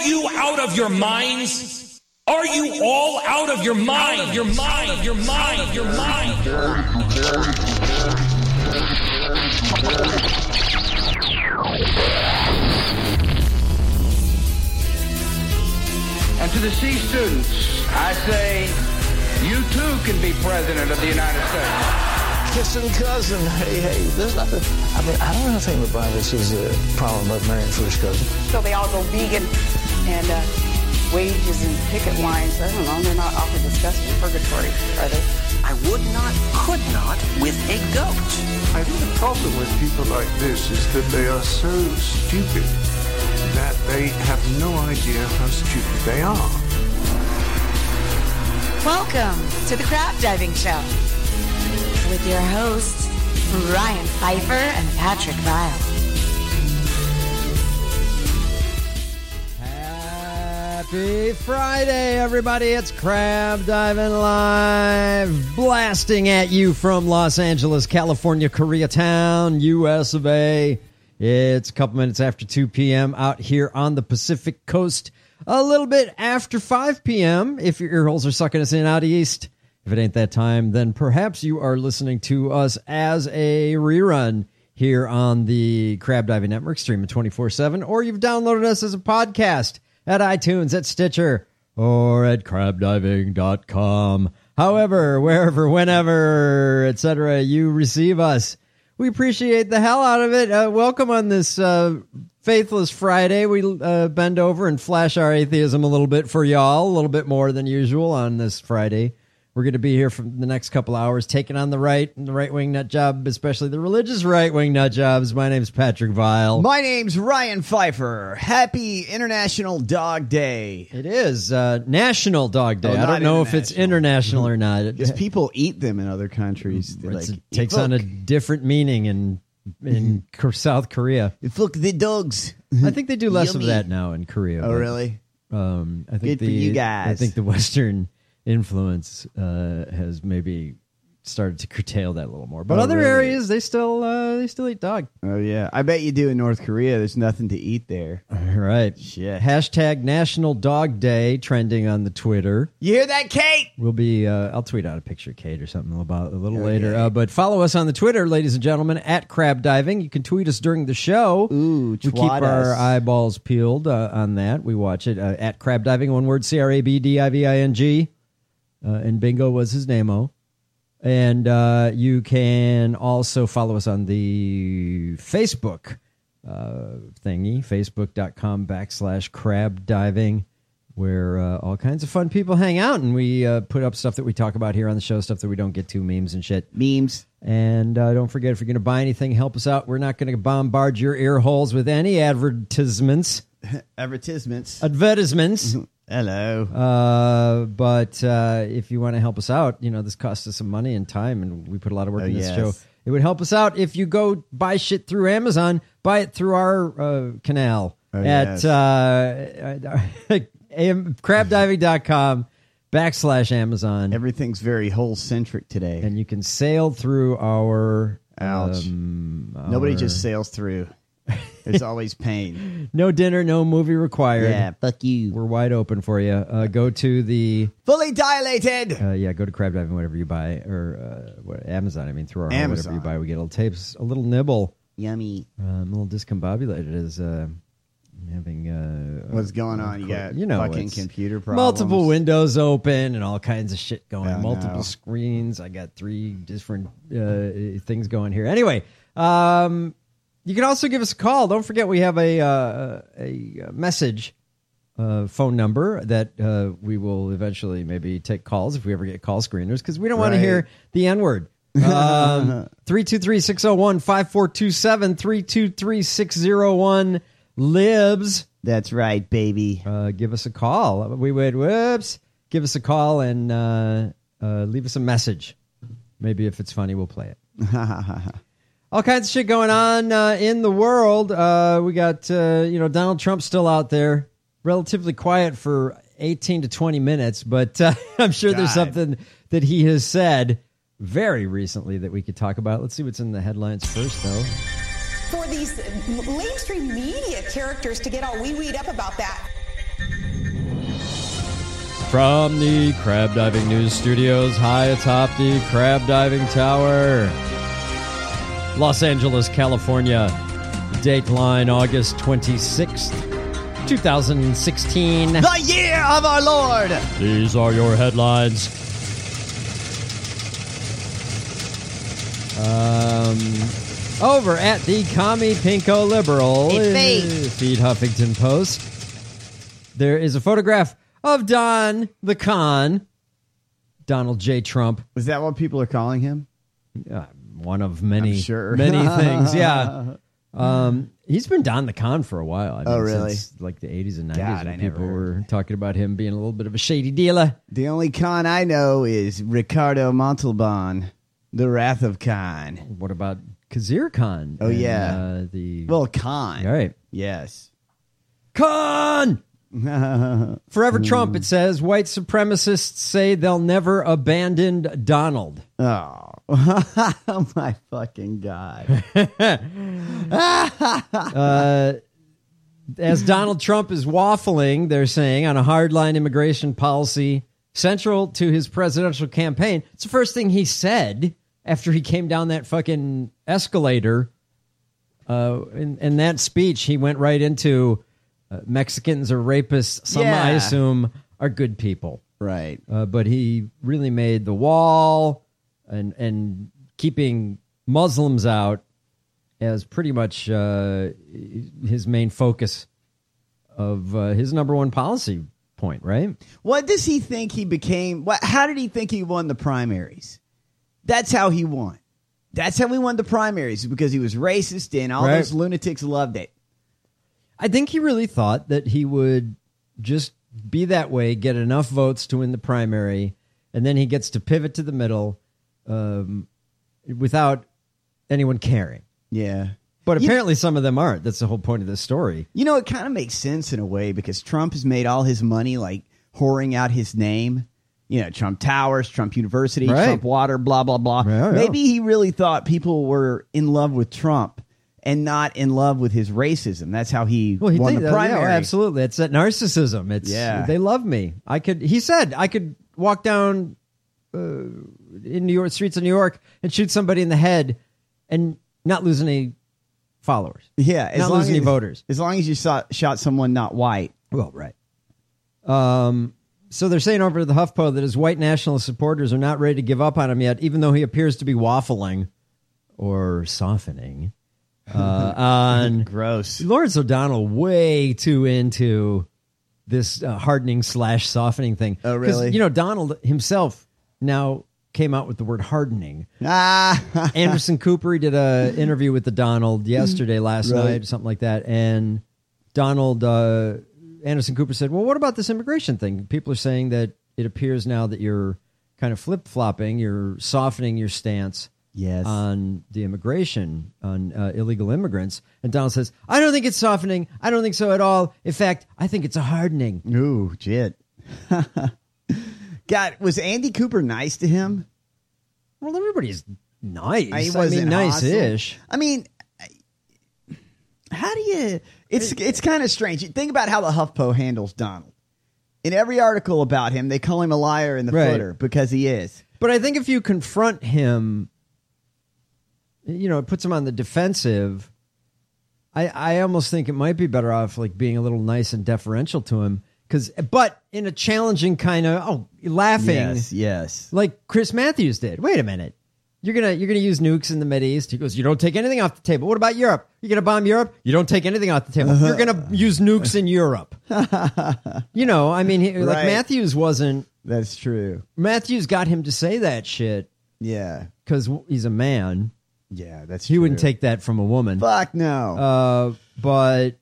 you out of your minds? Are you all out of your mind? Your mind, your mind, your mind. And to the C students, I say, you too can be president of the United States. Kissing cousin, hey, there's nothing. I mean, I don't know anything about this is a problem about marrying first cousin. So they all go vegan and wages and picket lines. I don't know, they're not awfully discussed in purgatory, are they? I would not, could not with a goat. I think the problem with people like this is that they are so stupid that they have no idea how stupid they are. Welcome to the Crab Diving Show with your hosts, Ryan Pfeiffer and Patrick Vile. Happy Friday, everybody. It's Crab Diving Live, blasting at you from Los Angeles, California, Koreatown, US of A. It's a couple minutes after 2 p.m. out here on the Pacific Coast. A little bit after 5 p.m. if your ear holes are sucking us in out east. If it ain't that time, then perhaps you are listening to us as a rerun here on the Crab Diving Network, streaming 24/7, or you've downloaded us as a podcast at iTunes, at Stitcher, or at crabdiving.com. However, wherever, whenever, etc., you receive us, we appreciate the hell out of it. Welcome on this Faithless Friday. We bend over and flash our atheism a little bit for y'all, a little bit more than usual on this Friday. We're going to be here for the next couple hours, taking on the right-wing nut job, especially the religious right-wing nut jobs. My name's Patrick Vile. My name's Ryan Pfeiffer. Happy International Dog Day. It is National Dog Day. I don't know if it's international or not. Because people eat them in other countries. It takes on a different meaning in South Korea. Look, the dogs. I think they do less of that now in Korea. Oh, really? I think Good for you guys. I think the Western influence has maybe started to curtail that a little more, but other areas they still eat dog. Oh yeah, I bet you do in North Korea. There's nothing to eat there. Right. Shit. Hashtag National Dog Day trending on the Twitter. You hear that, Kate? We'll be I'll tweet out a picture of Kate or something about a little later. But follow us on the Twitter, ladies and gentlemen, at Crab Diving. You can tweet us during the show. Ooh, we keep our eyeballs peeled on that. We watch it at Crab Diving, one word, CRABDIVING. And Bingo was his name-o. And you can also follow us on the Facebook thingy, facebook.com/crab diving, where all kinds of fun people hang out. And we put up stuff that we talk about here on the show, stuff that we don't get to, memes and shit. Memes. And don't forget, if you're going to buy anything, help us out. We're not going to bombard your ear holes with any advertisements. Advertisements. Hello. But if you want to help us out, this costs us some money and time, and we put a lot of work in this show. It would help us out if you go buy shit through Amazon, buy it through our canal at crabdiving.com/Amazon. Everything's very hole-centric today. And you can sail through our... Ouch. Nobody just sails through. There's always pain. No dinner, no movie required. Yeah, fuck you. We're wide open for you. Go to the... Fully dilated! Go to Crab Diving, whatever you buy. Or Amazon, through our home, whatever you buy. We get a little nibble. Yummy. I'm a little discombobulated as having... What's going on? You got fucking computer problems. Multiple windows open and all kinds of shit going. Multiple screens. I got 3 different things going here. Anyway, you can also give us a call. Don't forget we have a message phone number that we will eventually maybe take calls if we ever get call screeners, because we don't want to hear the N-word. 323-601-5427, 323-601 libs. That's right, baby. Give us a call. Give us a call and leave us a message. Maybe if it's funny, we'll play it. All kinds of shit going on in the world. We got, Donald Trump still out there, relatively quiet for 18 to 20 minutes, but I'm sure there's something that he has said very recently that we could talk about. Let's see what's in the headlines first, though. For these mainstream media characters to get all wee-weed up about that. From the Crab Diving News Studios high atop the Crab Diving Tower, Los Angeles, California. Dateline August 26th, 2016. The year of our Lord! These are your headlines. Over at the Commie Pinko Liberal, feed Huffington Post, there is a photograph of Don the Con, Donald J. Trump. Was that what people are calling him? One of many, sure. many things, yeah. He's been Don the Con for a while. I mean, really? Since like the 80s and 90s, God, when I people never were talking about him being a little bit of a shady dealer. The only Con I know is Ricardo Montalban, the Wrath of Khan. What about Khizr Khan? Oh, yeah. Khan. All right. Yes. Khan! Forever Trump, it says. White supremacists say they'll never abandon Donald. Oh. Oh, my fucking God. As Donald Trump is waffling, they're saying, on a hardline immigration policy central to his presidential campaign. It's the first thing he said after he came down that fucking escalator. In that speech, he went right into Mexicans are rapists. Some, I assume, are good people. Right. But he really made the wall and keeping Muslims out as pretty much his main focus of his number one policy point, right? What does he think he became? How did he think he won the primaries? That's how he won. That's how he won the primaries, because he was racist and all those lunatics loved it. I think he really thought that he would just be that way, get enough votes to win the primary, and then he gets to pivot to the middle without anyone caring. Yeah. But apparently some of them aren't. That's the whole point of this story. You know, it kind of makes sense in a way, because Trump has made all his money like whoring out his name. You know, Trump Towers, Trump University, Trump Water, blah, blah, blah. Yeah. Maybe he really thought people were in love with Trump and not in love with his racism. That's how he won the primary. Yeah, absolutely. It's that narcissism. They love me. He said I could walk down in New York streets of New York and shoot somebody in the head and not lose any followers. Yeah, not lose any voters. As long as you shot someone not white. Well, right. So they're saying over to the HuffPo that his white nationalist supporters are not ready to give up on him yet, even though he appears to be waffling or softening on gross. Lawrence O'Donnell way too into this hardening / softening thing. Oh, really? You know, Donald himself now came out with the word hardening. Anderson Cooper, he did an interview with the Donald last night, something like that, and Anderson Cooper said, well, what about this immigration thing? People are saying that it appears now that you're kind of flip-flopping, you're softening your stance on the immigration, on illegal immigrants. And Donald says, I don't think it's softening. I don't think so at all. In fact, I think it's a hardening. Ooh, shit. God, was Andy Cooper nice to him? Well, everybody's nice. I mean, nice-ish. I mean, how do you... It's kind of strange. Think about how the HuffPo handles Donald. In every article about him, they call him a liar in the footer because he is. But I think if you confront him, you know, it puts him on the defensive. I almost think it might be better off like being a little nice and deferential to him. But in a challenging kind of, laughing. Yes. Like Chris Matthews did. Wait a minute. You're gonna use nukes in the Mideast. He goes, you don't take anything off the table. What about Europe? You're gonna bomb Europe? You don't take anything off the table. You're gonna use nukes in Europe. You know, I mean, like Matthews wasn't. That's true. Matthews got him to say that shit. Yeah, because he's a man. Yeah, that's he true. wouldn't take that from a woman. Fuck no. But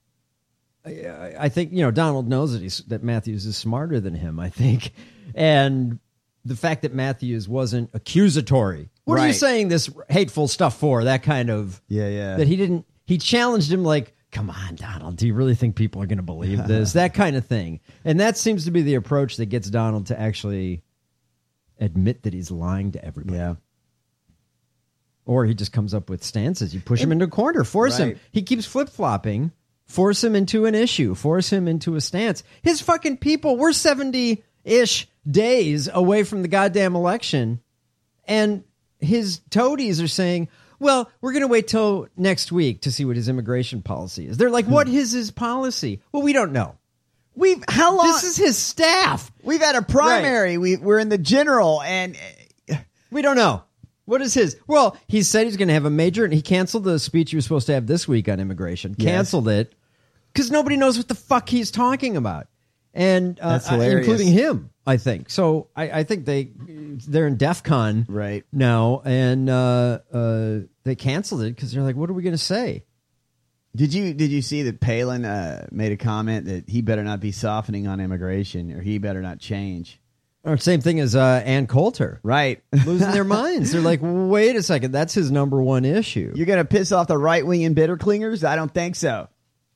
I think Donald knows that Matthews is smarter than him. I think, and the fact that Matthews wasn't accusatory. What are you saying this hateful stuff for? That kind of... Yeah. That he didn't... He challenged him like, come on, Donald, do you really think people are going to believe this? That kind of thing. And that seems to be the approach that gets Donald to actually admit that he's lying to everybody. Yeah. Or he just comes up with stances. You push him into a corner, force him. He keeps flip-flopping. Force him into an issue. Force him into a stance. His fucking people, we're 70... 10-ish days away from the goddamn election, and his toadies are saying, well, we're going to wait till next week to see what his immigration policy is. They're like, what is his policy? Well, we don't know. How long? This is his staff. We've had a primary. Right. We're in the general, and we don't know. What is his? Well, he said he's going to have a major, and he canceled the speech he was supposed to have this week on immigration. Yes. Canceled it because nobody knows what the fuck he's talking about, and That's hilarious. including him, I think. So I think they're in DEF CON right now, and they canceled it because they're like, what are we going to say? Did you see that Palin made a comment that he better not be softening on immigration, or he better not change? Or same thing as Ann Coulter. Right. Losing their minds. They're like, wait a second, that's his number one issue. You're going to piss off the right-wing and bitter clingers? I don't think so.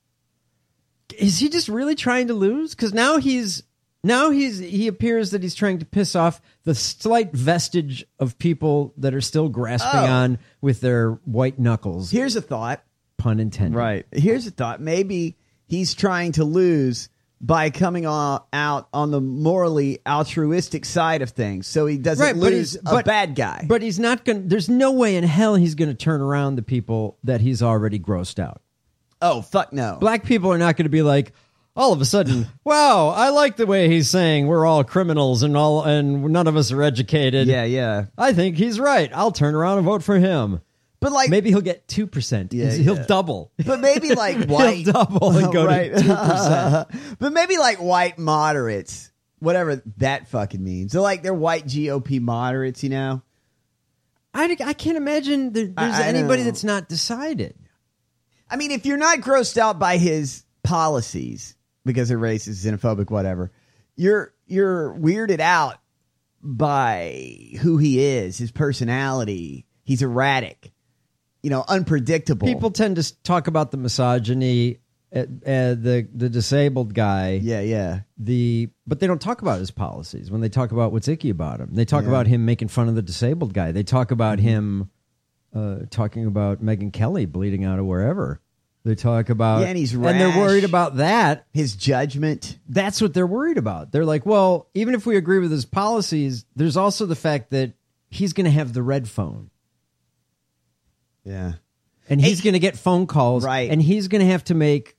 Is he just really trying to lose? Because now he appears that he's trying to piss off the slight vestige of people that are still grasping on with their white knuckles. Here's a thought. Pun intended. Right. Here's a thought. Maybe he's trying to lose by coming out on the morally altruistic side of things, so he doesn't lose a bad guy. But he's not going. There's no way in hell he's going to turn around the people that he's already grossed out. Oh, fuck no. Black people are not going to be like, all of a sudden, wow, I like the way he's saying we're all criminals and none of us are educated. Yeah. I think he's right. I'll turn around and vote for him. But like, maybe he'll get 2%. Yeah, he'll double. But maybe like white, he'll double and go to 2%. But maybe like white moderates, whatever that fucking means. So like they're white GOP moderates, you know. I can't imagine there's anybody that's not decided. I mean, if you're not grossed out by his policies because they're racist, xenophobic, whatever, you're weirded out by who he is, his personality. He's erratic. Unpredictable. People tend to talk about the misogyny, the disabled guy. Yeah. But they don't talk about his policies when they talk about what's icky about him. They talk about him making fun of the disabled guy. They talk about him talking about Megyn Kelly bleeding out of wherever. They talk about, and he's rash. And they're worried about that. His judgment. That's what they're worried about. They're like, well, even if we agree with his policies, there's also the fact that he's going to have the red phone. Yeah. And he's going to get phone calls. Right. And he's going to have to make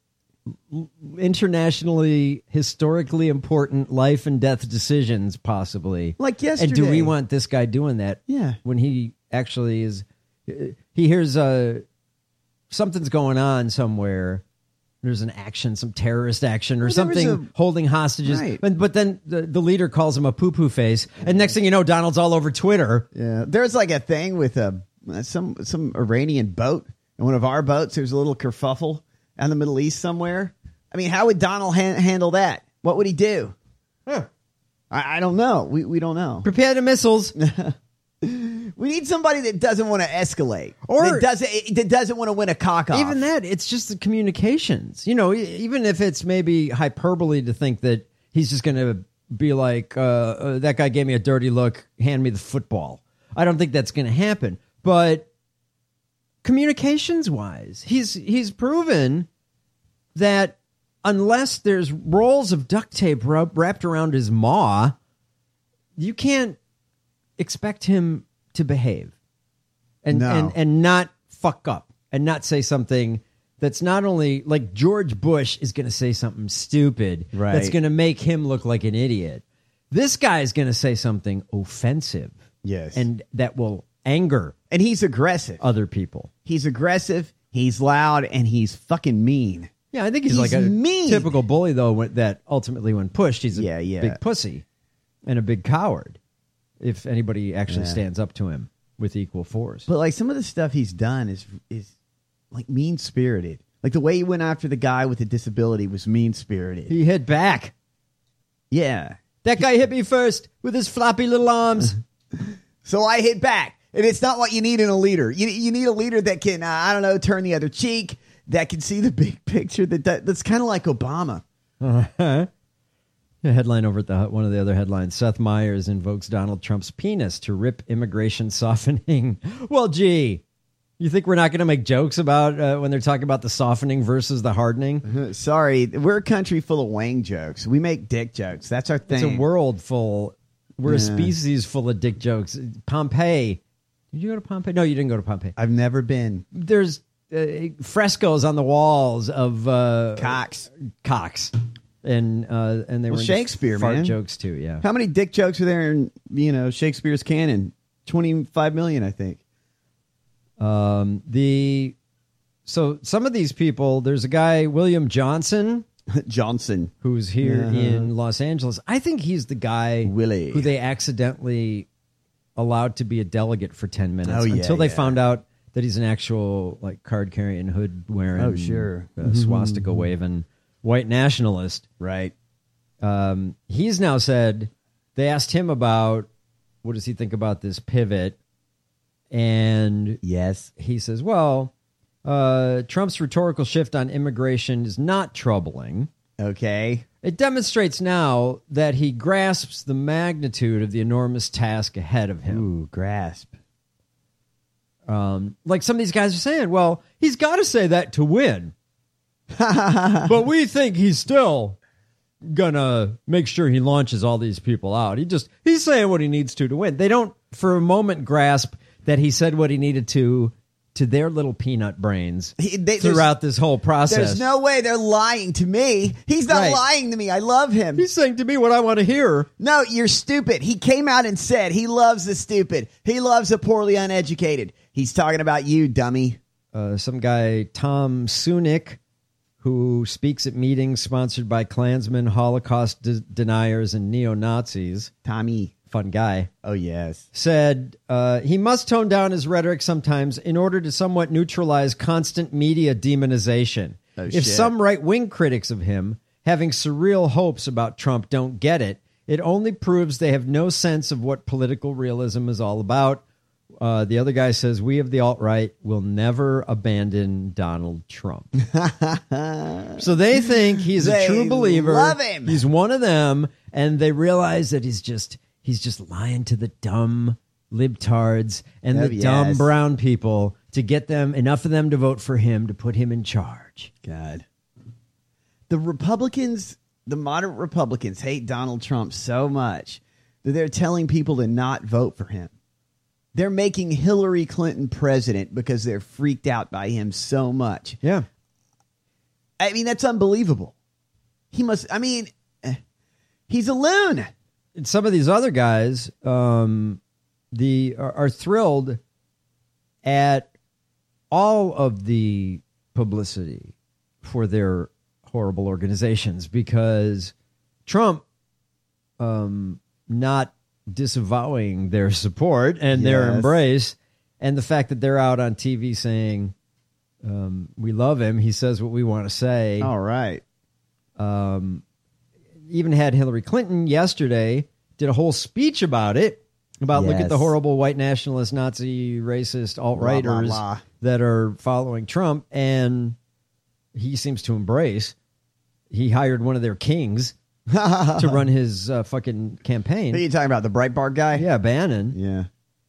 historically important life and death decisions, possibly. Like yesterday. And do we want this guy doing that? Yeah. When he actually is, he hears something's going on somewhere. There's an action, some terrorist action or something holding hostages. Right. But then the leader calls him a poo-poo face. And next thing you know, Donald's all over Twitter. Yeah. There's like a thing with some Iranian boat. And one of our boats, there's a little kerfuffle out in the Middle East somewhere. I mean, how would Donald handle that? What would he do? Huh. I don't know. We don't know. Prepare the missiles. We need somebody that doesn't want to escalate, or that doesn't want to win a cock off. Even that, it's just the communications. Even if it's maybe hyperbole to think that he's just going to be like, that guy gave me a dirty look, hand me the football. I don't think that's going to happen. But communications wise, he's proven that unless there's rolls of duct tape wrapped around his maw, you can't expect him to behave and not fuck up and not say something that's not only like George Bush is going to say something stupid that's going to make him look like an idiot. This guy is going to say something offensive. Yes. And that will anger. And he's aggressive. Other people. He's aggressive, he's loud, and he's fucking mean. Yeah, I think he's like a mean. Typical bully, though, that ultimately when pushed, he's a yeah. big pussy and a big coward. If anybody actually stands up to him with equal force. But like some of the stuff he's done is like mean-spirited. Like the way he went after the guy with a disability was mean-spirited. He hit back. Yeah. That guy hit me first with his floppy little arms. So I hit back. And it's not what you need in a leader. You need a leader that can, turn the other cheek, that can see the big picture, that's kind of like Obama. A headline over at one of the other headlines. Seth Meyers invokes Donald Trump's penis to rip immigration softening. Well, gee, You think we're not going to make jokes about when they're talking about the softening versus the hardening? Sorry, we're a country full of Wang jokes. We make dick jokes. That's our thing. It's a world full. We're a species full of dick jokes. Pompeii. Did you go to Pompeii? No, you didn't go to Pompeii. I've never been. There's frescoes on the walls of cocks. And they were Shakespeare, fart man. jokes too. Yeah. How many dick jokes are there in Shakespeare's canon? 25 million, I think. So some of these people, there's a guy, William Johnson, who's here in Los Angeles. I think he's the guy Willie who they accidentally allowed to be a delegate for 10 minutes Oh, yeah, until they yeah. found out that he's an actual like card carrying, hood wearing, Oh, sure. swastika waving white nationalist. Right. He's now said, they asked him about what does he think about this pivot, and Yes. he says, well, Trump's rhetorical shift on immigration is not troubling. Okay. It demonstrates now that he grasps the magnitude of the enormous task ahead of him. Ooh, grasp. Like some of these guys are saying, well, he's got to say that to win. But we think he's still gonna make sure he launches all these people out. He's saying what he needs to win. They don't for a moment grasp that he said what he needed to their little peanut brains throughout this whole process. There's no way they're lying to me. He's not Right. lying to me. I love him. He's saying to me what I want to hear. No, you're stupid. He came out and said he loves the stupid. He loves the poorly uneducated. He's talking about you, dummy. Some guy, Tom Sunick, who speaks at meetings sponsored by Klansmen, Holocaust deniers, and neo-Nazis. Tommy. Fun guy. Oh, yes. Said he must tone down his rhetoric sometimes in order to somewhat neutralize constant media demonization. Oh, If shit. some right-wing critics of him, having surreal hopes about Trump, don't get it, it only proves they have no sense of what political realism is all about. The other guy says, we of the alt-right will never abandon Donald Trump. So they think he's a They true believer. love him. He's one of them, and they realize that he's just lying to the dumb libtards and Oh, the dumb yes. brown people to get them, enough of them to vote for him, to put him in charge. God. The Republicans, the moderate Republicans, hate Donald Trump so much that they're telling people to not vote for him. They're making Hillary Clinton president because they're freaked out by him so much. Yeah. I mean, that's unbelievable. He's a loon. And some of these other guys are thrilled at all of the publicity for their horrible organizations because Trump not disavowing their support and their Yes. embrace, and the fact that they're out on TV saying we love him, he says what we want to say. All right. Even had Hillary Clinton yesterday did a whole speech about it, about look at the Yes. horrible white nationalist, Nazi, racist, alt-righters Blah, blah, blah. that are following Trump, and he seems to embrace. He hired one of their kings to run his fucking campaign. Who are you talking about? The Breitbart guy? Yeah, Bannon. Yeah.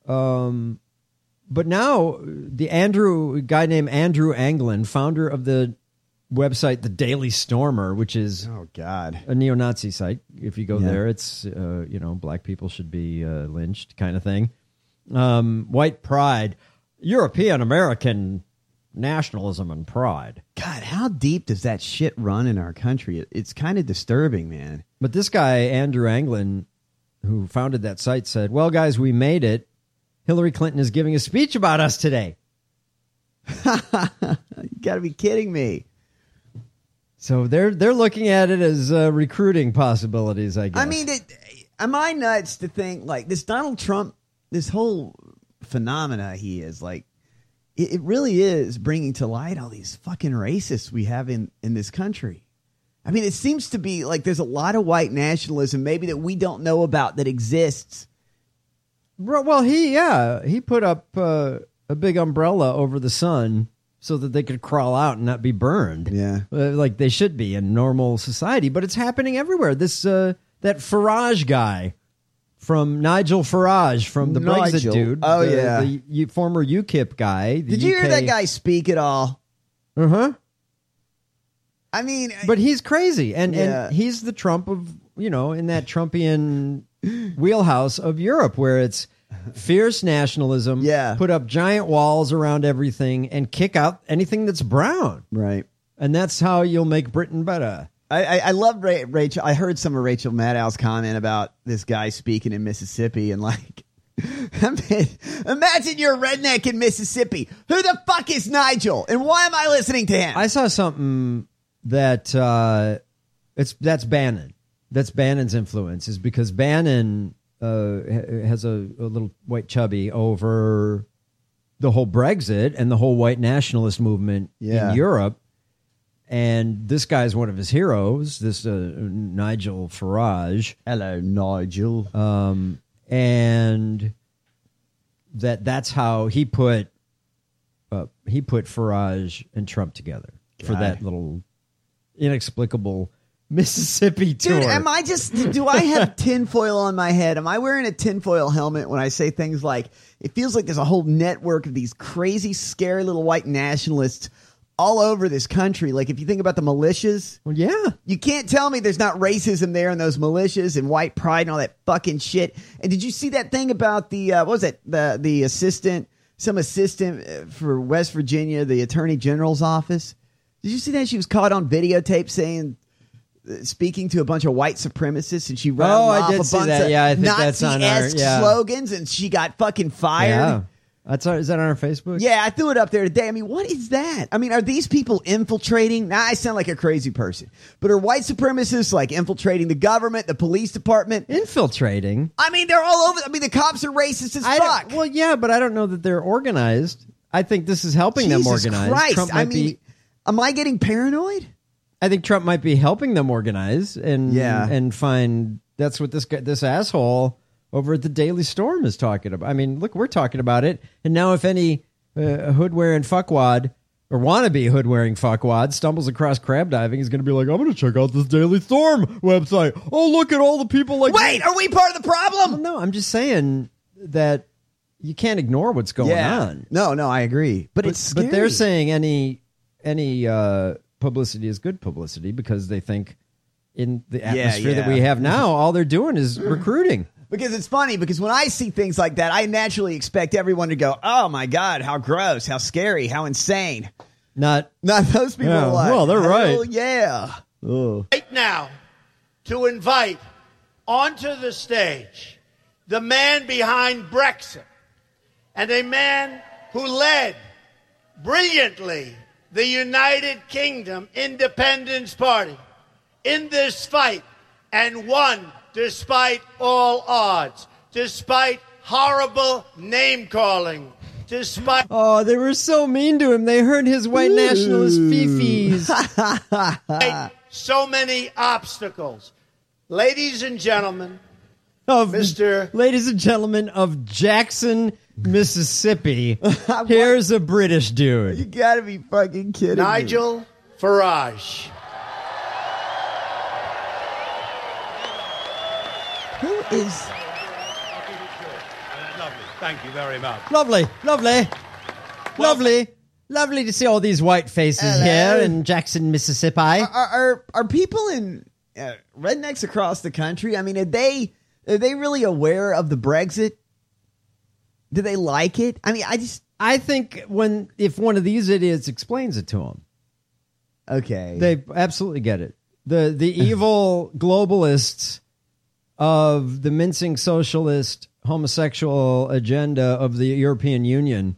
But now the guy named Andrew Anglin, founder of the website The Daily Stormer, which is Oh, God. a neo-Nazi site. If you go Yeah. there, it's black people should be lynched kind of thing. White pride, European American nationalism and pride. God, how deep does that shit run in our country? It's kind of disturbing, man. But this guy Andrew Anglin, who founded that site, said, "Well, guys, we made it. Hillary Clinton is giving a speech about us today." You got to be kidding me. So they're looking at it as recruiting possibilities, I guess. I mean, am I nuts to think like this Donald Trump, this whole phenomena he is like, it really is bringing to light all these fucking racists we have in this country. I mean, it seems to be like there's a lot of white nationalism maybe that we don't know about that exists. Well, he put up a big umbrella over the sun so that they could crawl out and not be burned. Yeah. Like they should be in normal society, but it's happening everywhere. This that Farage guy from Nigel Farage, from the Brexit Nigel. dude. Oh, the former UKIP guy. Did you hear that guy speak at all? Uh-huh. I mean... But he's crazy. And Yeah. he's the Trump of, in that Trumpian wheelhouse of Europe where it's fierce nationalism, put up giant walls around everything, and kick out anything that's brown. Right. And that's how you'll make Britain better. I love Rachel. I heard some of Rachel Maddow's comment about this guy speaking in Mississippi and like, imagine you're a redneck in Mississippi. Who the fuck is Nigel? And why am I listening to him? I saw something that that's Bannon. That's Bannon's influence, is because Bannon has a little white chubby over the whole Brexit and the whole white nationalist movement in Europe. And this guy's one of his heroes, this Nigel Farage. Hello, Nigel. And that's how he put Farage and Trump together for that little inexplicable Mississippi tour. Dude, do I have tinfoil on my head? Am I wearing a tinfoil helmet when I say things like, it feels like there's a whole network of these crazy, scary little white nationalists all over this country? Like, if you think about the militias, well, yeah, you can't tell me there's not racism there in those militias and white pride and all that fucking shit. And did you see that thing about the what was it, the assistant for West Virginia, the Attorney General's office? Did you see that? She was caught on videotape speaking to a bunch of white supremacists, and she rattled off I did a see bunch that. of Yeah, I think that's on our slogans, and she got fucking fired. Yeah. Is that on our Facebook? Yeah, I threw it up there today. I mean, what is that? I mean, are these people infiltrating? Now, I sound like a crazy person, but are white supremacists like infiltrating the government, the police department? Infiltrating? I mean, they're all over. I mean, the cops are racist as fuck. Well, yeah, but I don't know that they're organized. I think this is helping them organize. Christ. Trump I mean, am I getting paranoid? I think Trump might be helping them organize and find that's what this asshole over at the Daily Storm is talking about. I mean, look, we're talking about it. And now if any hood-wearing fuckwad or wannabe hood-wearing fuckwad stumbles across crab diving, he's going to be like, I'm going to check out this Daily Storm website. Oh, look at all the people like... Wait, are we part of the problem? Well, no, I'm just saying that you can't ignore what's going on. No, I agree. But it's scary. But they're saying any publicity is good publicity because they think in the atmosphere that we have now, all they're doing is recruiting. Because it's funny, because when I see things like that, I naturally expect everyone to go, oh my God, how gross, how scary, how insane. Not those people are like, well, they're right. Oh, yeah. Ugh. Right now, to invite onto the stage the man behind Brexit and a man who led brilliantly the United Kingdom Independence Party in this fight and won despite all odds, despite horrible name-calling, despite... Oh, they were so mean to him. They hurt his white nationalist fifis. So many obstacles. Ladies and gentlemen, Ladies and gentlemen of Jackson, Mississippi, here's a British dude. You gotta be fucking kidding me. Nigel Farage. Who is... Lovely. Thank you very much. Lovely to see all these white faces here in Jackson, Mississippi. Are people in rednecks across the country? I mean, are they really aware of the Brexit? Do they like it? I mean, I think if one of these idiots explains it to them, okay, they absolutely get it. The evil globalists of the mincing socialist homosexual agenda of the European Union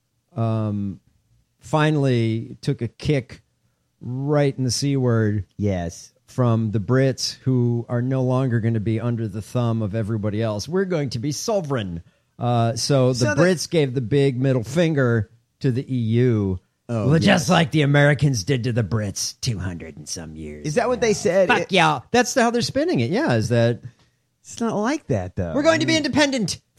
finally took a kick right in the C word. Yes. From the Brits, who are no longer going to be under the thumb of everybody else. We're going to be sovereign. So the Brits gave the big middle finger to the EU. Oh, well, just like the Americans did to the Brits 200 and some years. Is that what they said? Fuck yeah. That's how they're spinning it. Yeah, is that... It's not like that, though. We're going to be independent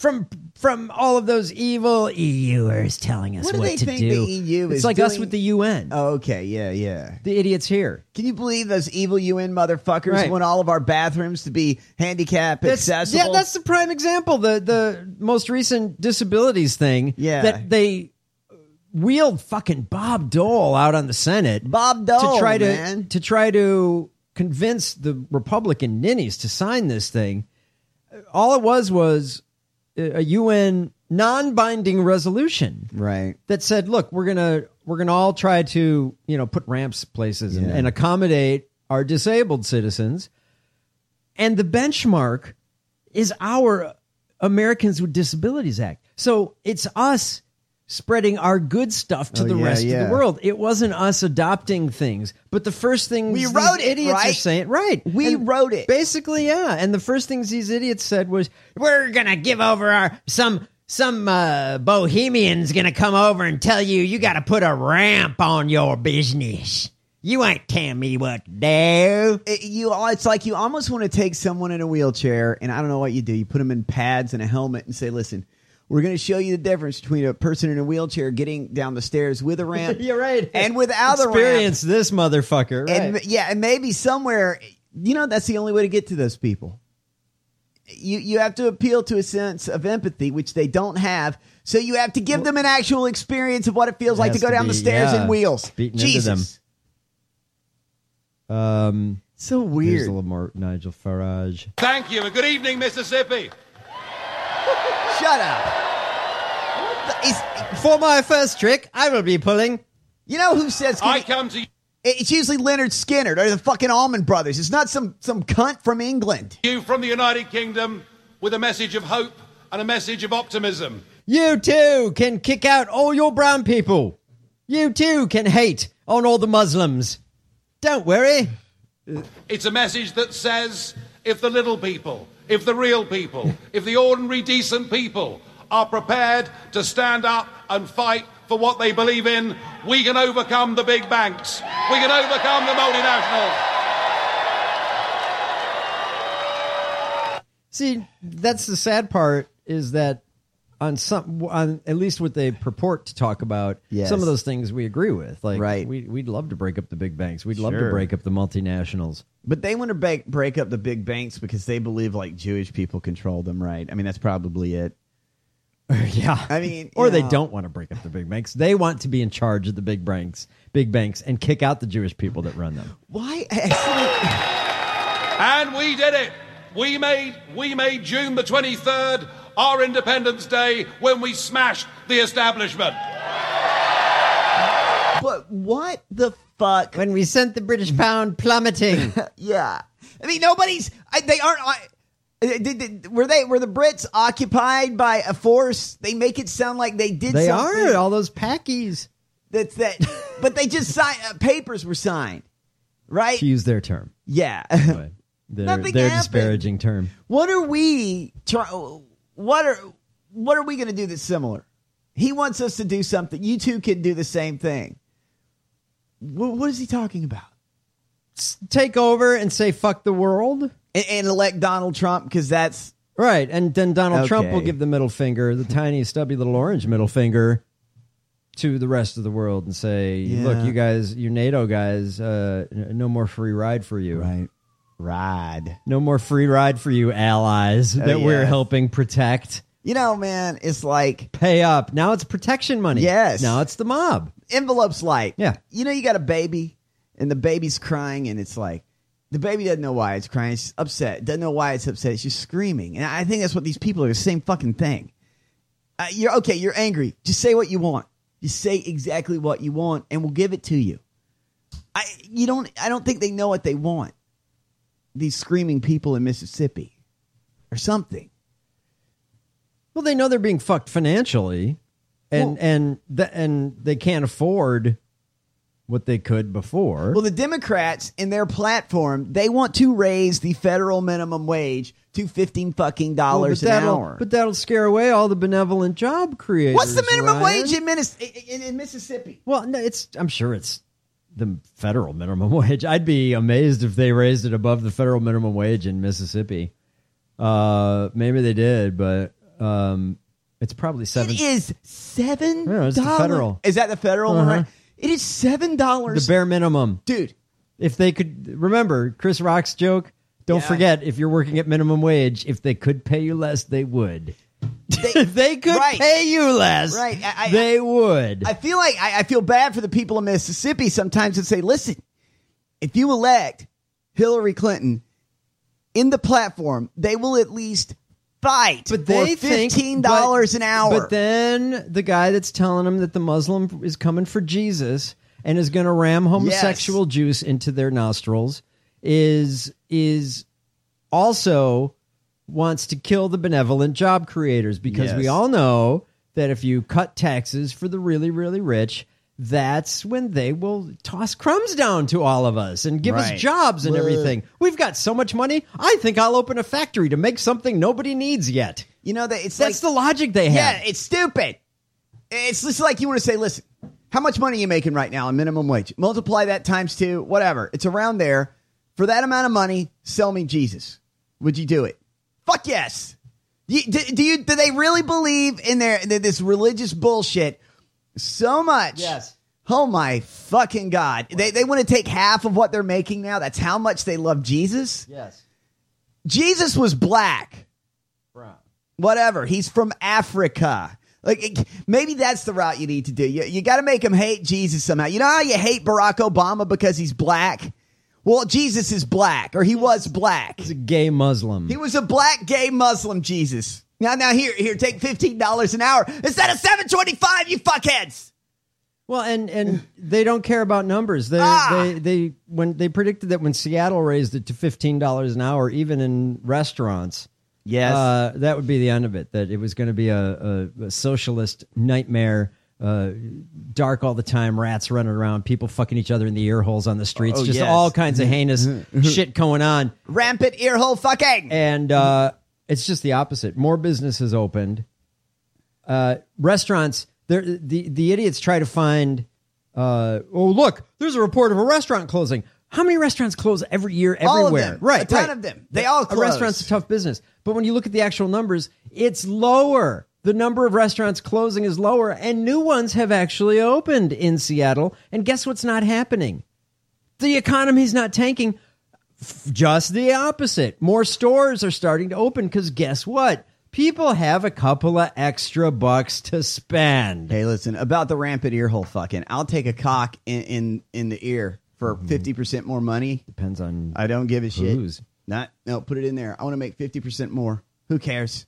from all of those evil EUers telling us What do what they to think do. the EU it's is like us doing? with the UN. Oh, okay, yeah. The idiots here. Can you believe those evil UN motherfuckers Right. want all of our bathrooms to be handicap accessible? Yeah, that's the prime example. The most recent disabilities thing. Yeah. That they wheeled fucking Bob Dole out on the Senate. Bob Dole, man. to try to convince the Republican ninnies to sign this thing. All it was a UN non-binding resolution, right? That said, look, we're gonna all try to put ramps places and accommodate our disabled citizens, and the benchmark is our Americans with Disabilities Act. So it's us spreading our good stuff to the rest of the world. It wasn't us adopting things, but the first things we wrote these it, idiots right? are saying, right? We wrote it, basically, yeah. And the first things these idiots said was, "We're gonna give over some bohemian's gonna come over and tell you got to put a ramp on your business. You ain't telling me what to do." It's like you almost want to take someone in a wheelchair, and I don't know what you do. You put them in pads and a helmet and say, "Listen, we're going to show you the difference between a person in a wheelchair getting down the stairs with a ramp, You're right, and without a ramp." Experience this motherfucker, right? And maybe somewhere, that's the only way to get to those people. You have to appeal to a sense of empathy, which they don't have. So you have to give them an actual experience of what it feels like to go down the stairs in wheels. Beating Jesus. Into them. So weird. Here's a little more Nigel Farage. Thank you, and good evening, Mississippi. Shut up. For my first trick, I will be pulling. You know who says... I come to you. It's usually Leonard Skinner or the fucking Allman Brothers. It's not some cunt from England. You from the United Kingdom with a message of hope and a message of optimism. You too can kick out all your brown people. You too can hate on all the Muslims. Don't worry. It's a message that says if the little people, if the real people, if the ordinary decent people are prepared to stand up and fight for what they believe in, we can overcome the big banks. We can overcome the multinationals. See, that's the sad part, is that on at least what they purport to talk about, some of those things we agree with. Like, right. We'd love to break up the big banks. We'd love to break up the multinationals. But they want to break up the big banks because they believe like Jewish people control them, right? I mean, that's probably it. Yeah. I mean, or they don't want to break up the big banks. They want to be in charge of the big banks, and kick out the Jewish people that run them. Why? And we did it. We made June the 23rd our Independence Day when we smashed the establishment. But what the fuck? When we sent the British pound plummeting. Yeah. I mean, they aren't... Were the Brits occupied by a force? They make it sound like they did they something. They are, all those packies. But they just signed, papers were signed, right? To use their term. Yeah. Their disparaging term. What are we what are we going to do that's similar? He wants us to do something. You two can do the same thing. What is he talking about? Take over and say fuck the world? And elect Donald Trump, because that's... Right, and then Donald Trump will give the middle finger, the tiny, stubby little orange middle finger, to the rest of the world and say, look, you guys, you NATO guys, no more free ride for you. Right. Ride. No more free ride for you, allies, that we're helping protect. You know, man, it's like... Pay up. Now it's protection money. Yes. Now it's the mob. Envelopes light. Yeah. You know, you got a baby, and the baby's crying, and it's like... The baby doesn't know why it's crying. It's upset. Doesn't know why it's upset. It's just screaming. And I think that's what these people are, the same fucking thing. You're angry. Just say what you want. Just say exactly what you want, and we'll give it to you. I don't think they know what they want. These screaming people in Mississippi. Or something. Well, they know they're being fucked financially, and they can't afford what they could before. Well, the Democrats in their platform, they want to raise the federal minimum wage to $15 an hour. But that'll scare away all the benevolent job creators. What's the minimum Ryan? wage in Mississippi? Well, no, I'm sure it's the federal minimum wage. I'd be amazed if they raised it above the federal minimum wage in Mississippi. Maybe they did, but It's probably $7. It is $7. No, it's the federal. Is that the federal one? Right? It is $7. The bare minimum. Dude. If they could, remember Chris Rock's joke, don't forget, if you're working at minimum wage, if they could pay you less, they would. If they could pay you less, they would. I feel like I feel bad for the people of Mississippi sometimes that say, listen, if you elect Hillary Clinton in the platform, they will at least fight for $15 an hour. But then the guy that's telling them that the Muslim is coming for Jesus and is going to ram homosexual juice into their nostrils is also wants to kill the benevolent job creators, because we all know that if you cut taxes for the really, really rich, that's when they will toss crumbs down to all of us and give us jobs and everything. We've got so much money. I think I'll open a factory to make something nobody needs yet. You know, that's the logic they have. Yeah, it's stupid. It's just like you want to say, listen, how much money are you making right now on minimum wage? Multiply that times 2, whatever. It's around there. For that amount of money, sell me Jesus. Would you do it? Fuck yes. Do they really believe in this religious bullshit so much? Yes. Oh my fucking God. They want to take half of what they're making now. That's how much they love Jesus. Yes. Jesus was black. Brown. Whatever. He's from Africa. Like, maybe that's the route you need to do. You got to make him hate Jesus somehow. You know how you hate Barack Obama because he's black? Well, Jesus is black, or he was black. He's a gay Muslim. He was a black gay Muslim Jesus. Now here, take $15 an hour instead of $7.25, you fuckheads. Well, and they don't care about numbers. They when they predicted that when Seattle raised it to $15 an hour, even in restaurants, that would be the end of it. That it was going to be a socialist nightmare. Dark all the time, rats running around, people fucking each other in the ear holes on the streets, all kinds of heinous shit going on. Rampant ear hole fucking. And it's just the opposite. More businesses opened. Restaurants, the idiots try to find, look, there's a report of a restaurant closing. How many restaurants close every year everywhere? All of them. Right, a ton of them. They all close. A restaurant's a tough business. But when you look at the actual numbers, it's lower. The number of restaurants closing is lower, and new ones have actually opened in Seattle. And guess what's not happening? The economy's not tanking. Just the opposite. More stores are starting to open because guess what? People have a couple of extra bucks to spend. Hey, listen, about the rampant ear hole fucking, I'll take a cock in the ear for 50% more money. Depends on I don't give a shit. who's. No, put it in there. I want to make 50% more. Who cares?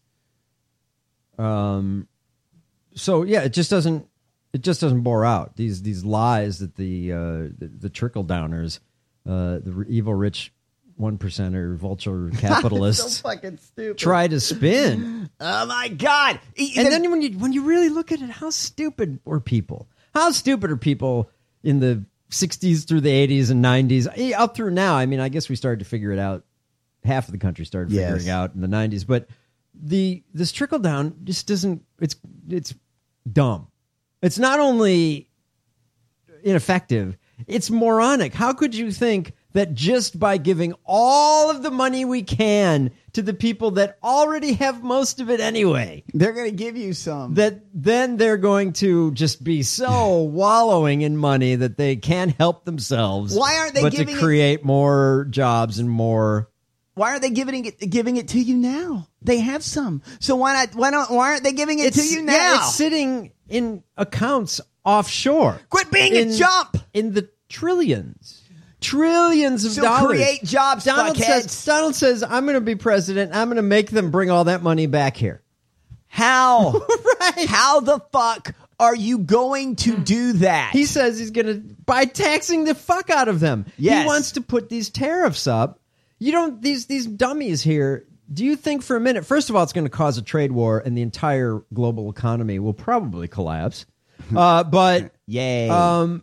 So yeah, it just doesn't bore out these lies that the trickle downers, the evil rich 1%er vulture capitalists so fucking stupid. Try to spin. Oh my God. And then when you really look at it, how stupid are people? How stupid are people in the 60s through the 80s and 90s up through now? I mean, I guess we started to figure it out. Half of the country started figuring out in the 90s, but this trickle down just doesn't. It's dumb. It's not only ineffective, it's moronic. How could you think that just by giving all of the money we can to the people that already have most of it anyway, they're going to give you some, that then they're going to just be so wallowing in money that they can't help themselves? Why aren't they but giving to create more jobs and more? Why aren't they giving it to you now? They have some. So why aren't they giving it to you now? Yeah, it's sitting in accounts offshore. Quit being a jump. In the trillions of dollars. Create jobs, Donald says, I'm going to be president. I'm going to make them bring all that money back here. How? Right. How the fuck are you going to do that? He says he's going to, by taxing the fuck out of them. Yes. He wants to put these tariffs up. You don't, these dummies here, do you think for a minute, first of all, it's going to cause a trade war and the entire global economy will probably collapse. But yay. How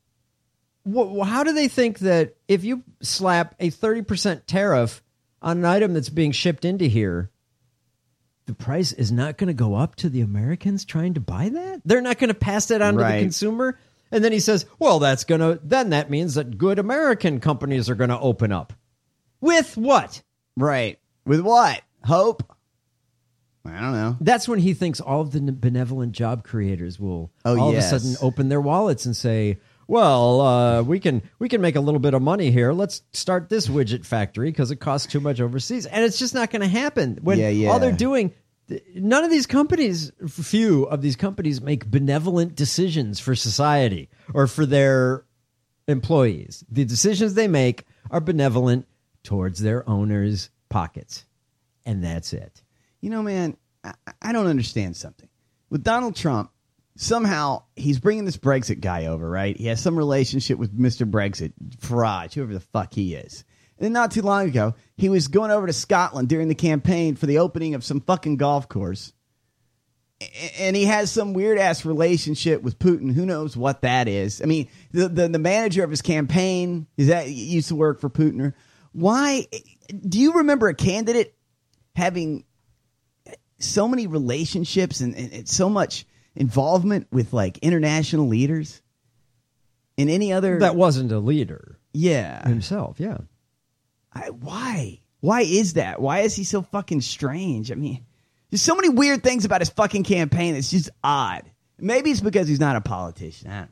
do they think that if you slap a 30% tariff on an item that's being shipped into here, the price is not going to go up to the Americans trying to buy that? They're not going to pass that on to the consumer? And then he says, well, that means that good American companies are going to open up. With what? Right. With what? Hope? I don't know. That's when he thinks all of the benevolent job creators will Oh, all yes. of a sudden open their wallets and say, well, we can make a little bit of money here. Let's start this widget factory because it costs too much overseas. And it's just not going to happen. When all they're doing, none of these companies, few of these companies make benevolent decisions for society or for their employees. The decisions they make are benevolent towards their owners' pockets. And that's it. You know, man, I don't understand something. With Donald Trump, somehow he's bringing this Brexit guy over, right? He has some relationship with Mr. Brexit, Farage, whoever the fuck he is. And then not too long ago, he was going over to Scotland during the campaign for the opening of some fucking golf course. And he has some weird-ass relationship with Putin. Who knows what that is? I mean, the manager of his campaign used to work for Putin. Why? Do you remember a candidate having so many relationships and so much involvement with like international leaders and any other that wasn't a leader himself? Why is that? Why is he so fucking strange? I mean, there's so many weird things about his fucking campaign. It's just odd. Maybe it's because he's not a politician.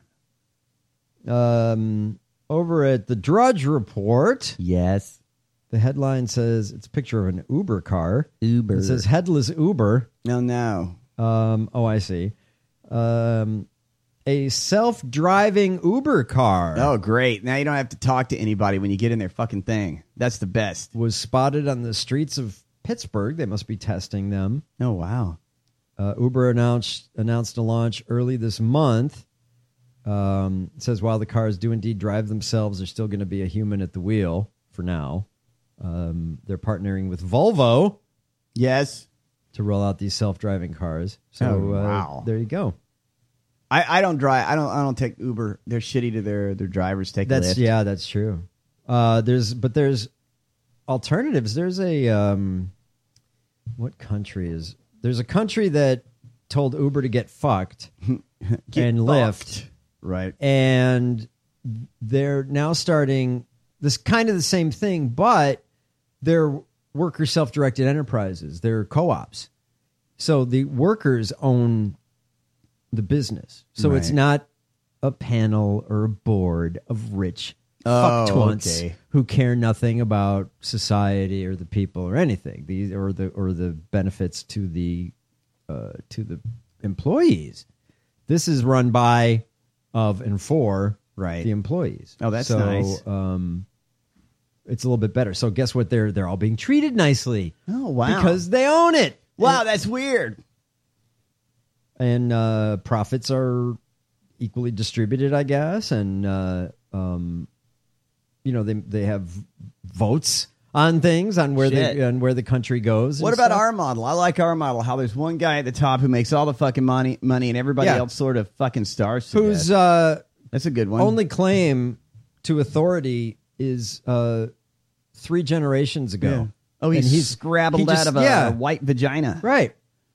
Over at the Drudge Report, yes, the headline says it's a picture of an Uber car. Uber. It says headless Uber. No. I see. A self-driving Uber car. Oh, great. Now you don't have to talk to anybody when you get in their fucking thing. That's the best. Was spotted on the streets of Pittsburgh. They must be testing them. Oh, wow. Uber announced a launch early this month. It says while the cars do indeed drive themselves, there's still going to be a human at the wheel for now. They're partnering with Volvo. Yes. To roll out these self-driving cars. So wow. There you go. I don't drive. I don't take Uber. They're shitty to their drivers. Take Lyft. Yeah, that's true. There's alternatives. There's a what country is? There's a country that told Uber to get fucked and Lyft, right? And they're now starting this kind of the same thing, but they're worker self-directed enterprises. They're co-ops, so the workers own the business. So it's not a panel or a board of rich fucktwunts who care nothing about society or the people or anything. These or the benefits to the employees. This is run by, of, and for the employees. Oh, that's nice. It's a little bit better. So guess what? They're all being treated nicely. Oh, wow. Because they own it. Wow, that's weird. And profits are equally distributed, I guess. And, they have votes on things, on where the country goes. What about our model? I like our model. How there's one guy at the top who makes all the fucking money and everybody else sort of fucking starves to who's death. That's a good one. Only claim to authority is 3 generations ago. Yeah. Oh, he's scrabbled out of a white vagina. Right.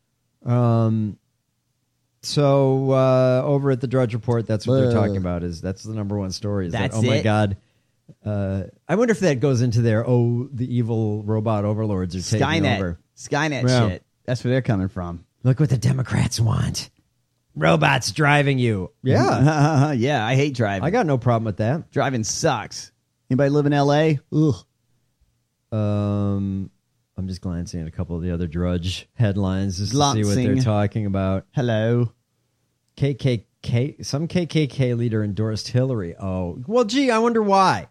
So over at the Drudge Report, that's what they're talking about. That's the number one story. That's oh my God. I wonder if that goes into their, the evil robot overlords are taking over. Skynet shit. That's where they're coming from. Look what the Democrats want. Robots driving you. Yeah. Yeah, I hate driving. I got no problem with that. Driving sucks. Anybody live in L.A.? Ugh. I'm just glancing at a couple of the other Drudge headlines just to see what they're talking about. Hello. KKK. Some KKK leader endorsed Hillary. Oh, well, gee, I wonder why.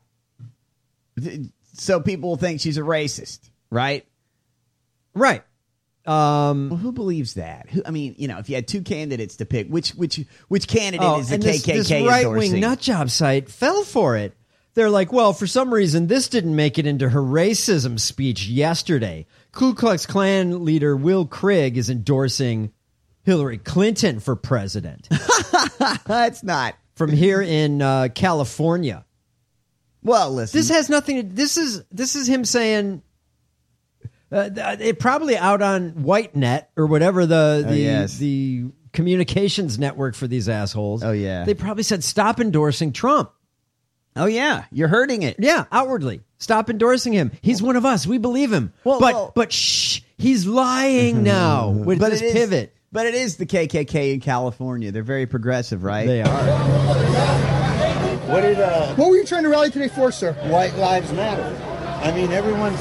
So people will think she's a racist, right? Right. Well, who believes that? I mean, if you had 2 candidates to pick, which candidate is the KKK this right-wing endorsing? nutjob site fell for it. They're like, well, for some reason, this didn't make it into her racism speech yesterday. Ku Klux Klan leader Will Crigg is endorsing Hillary Clinton for president. It's not. From here in California. Well, listen. This has nothing to... This is him saying... it probably out on WhiteNet or whatever the communications network for these assholes. Oh, yeah. They probably said, stop endorsing Trump. Oh, yeah. You're hurting it. Yeah, outwardly. Stop endorsing him. He's one of us. We believe him. But shh, He's lying now with this pivot. But it is the KKK in California. They're very progressive, right? They are. What were you trying to rally today for, sir? White Lives Matter. I mean, everyone's...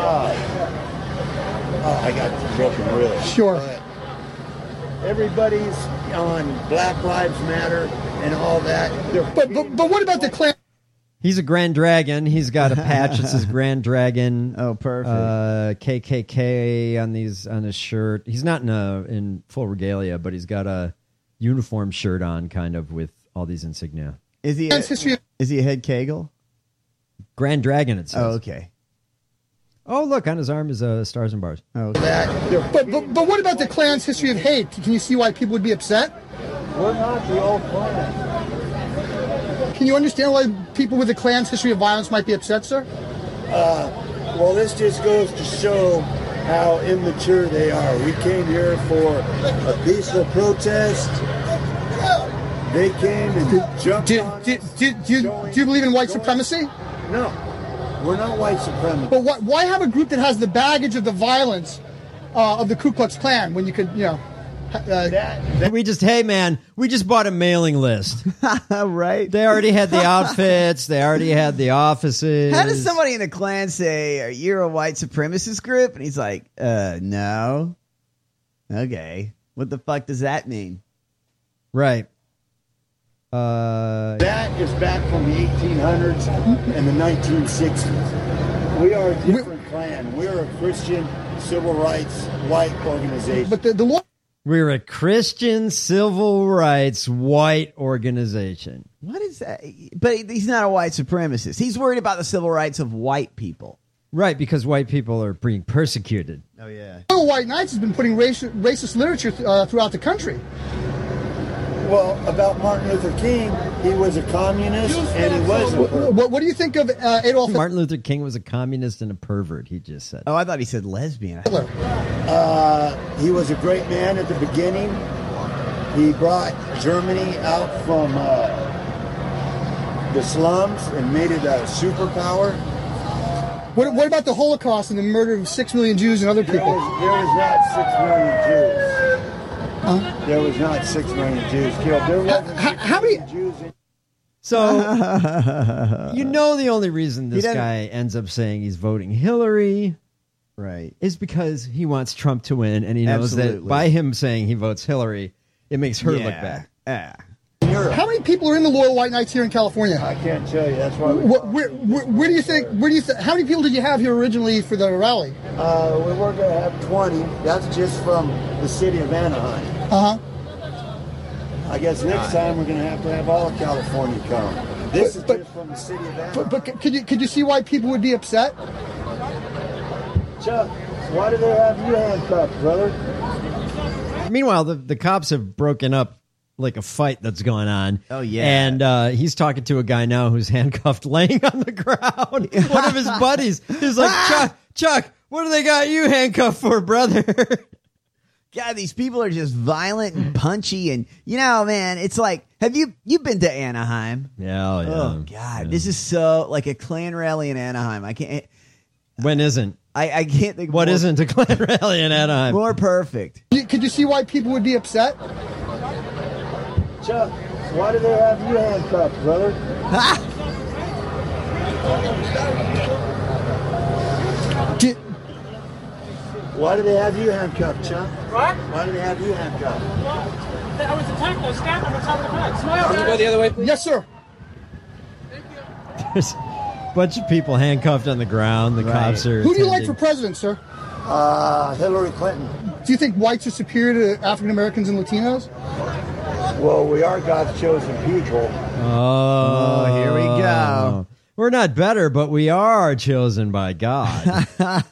I got broken really. Sure. Everybody's on Black Lives Matter and all that. But what about the Klan? He's a Grand Dragon. He's got a patch that says Grand Dragon. Oh, perfect. KKK on his shirt. He's not in full regalia, but he's got a uniform shirt on, kind of with all these insignia. Is he a head Kegel? Grand Dragon, it says. Oh, okay. Oh, look, on his arm is Stars and Bars. Oh, But what about the Klan's history of hate? Can you see why people would be upset? We're not the old Klan. Can you understand why people with the Klan's history of violence might be upset, sir? Well, this just goes to show how immature they are. We came here for a peaceful protest. They came and jumped on us. Do you believe in white supremacy? No, we're not white supremacists. But why have a group that has the baggage of the violence of the Ku Klux Klan when you could, we just bought a mailing list. Right. They already had the outfits. They already had the offices. How does somebody in the Klan say, you're a white supremacist group? And he's like, no. Okay. What the fuck does that mean? Right. That is back from the 1800s and the 1960s. We are a different Klan. We're a Christian civil rights white organization. But the law. We're a Christian civil rights white organization. What is that? But he's not a white supremacist. He's worried about the civil rights of white people. Right, because white people are being persecuted. Oh, yeah. White Knights has been putting racist literature throughout the country. Well, about Martin Luther King, he was a communist and he wasn't. What do you think of Adolf? Martin Luther King was a communist and a pervert, he just said. Oh, I thought he said lesbian. He was a great man at the beginning. He brought Germany out from the slums and made it a superpower. What about the Holocaust and the murder of 6 million Jews and other people? There was not 6 million Jews. There was not 6 million Jews killed. There wasn't how many Jews in... So, the only reason this guy ends up saying he's voting Hillary, right, is because he wants Trump to win, and he knows that by him saying he votes Hillary, it makes her look bad. Yeah. How many people are in the Loyal White Knights here in California? I can't tell you. That's why. Where do you think? How many people did you have here originally for the rally? We were going to have 20. That's just from the city of Anaheim. I guess next time we're going to have all of California come. This is just from the city of Anaheim. But could you see why people would be upset? Chuck, why do they have you handcuffed, brother? Meanwhile, the cops have broken up like a fight that's going on. Oh, yeah. And he's talking to a guy now who's handcuffed laying on the ground. One of his buddies is like, Chuck, what do they got you handcuffed for, brother? God, these people are just violent and punchy. And, man, it's like, you've been to Anaheim? Yeah. Oh, God. This is so like a Klan rally in Anaheim. I can't. When isn't? I can't think of what isn't a Klan rally in Anaheim. More perfect. Could you see why people would be upset? Chuck, why do they have you handcuffed, brother? Why do they have you handcuffed, Chuck? What? Why do they have you handcuffed? I was attacked. I was stabbed on the top of the bed. Smile, Can you go the other way, please? Yes, sir. There's a bunch of people handcuffed on the ground. The cops are. Who do you like for president, sir? Hillary Clinton. Do you think whites are superior to African Americans and Latinos? Well, we are God's chosen people. Oh, here we go. We're not better, but we are chosen by God.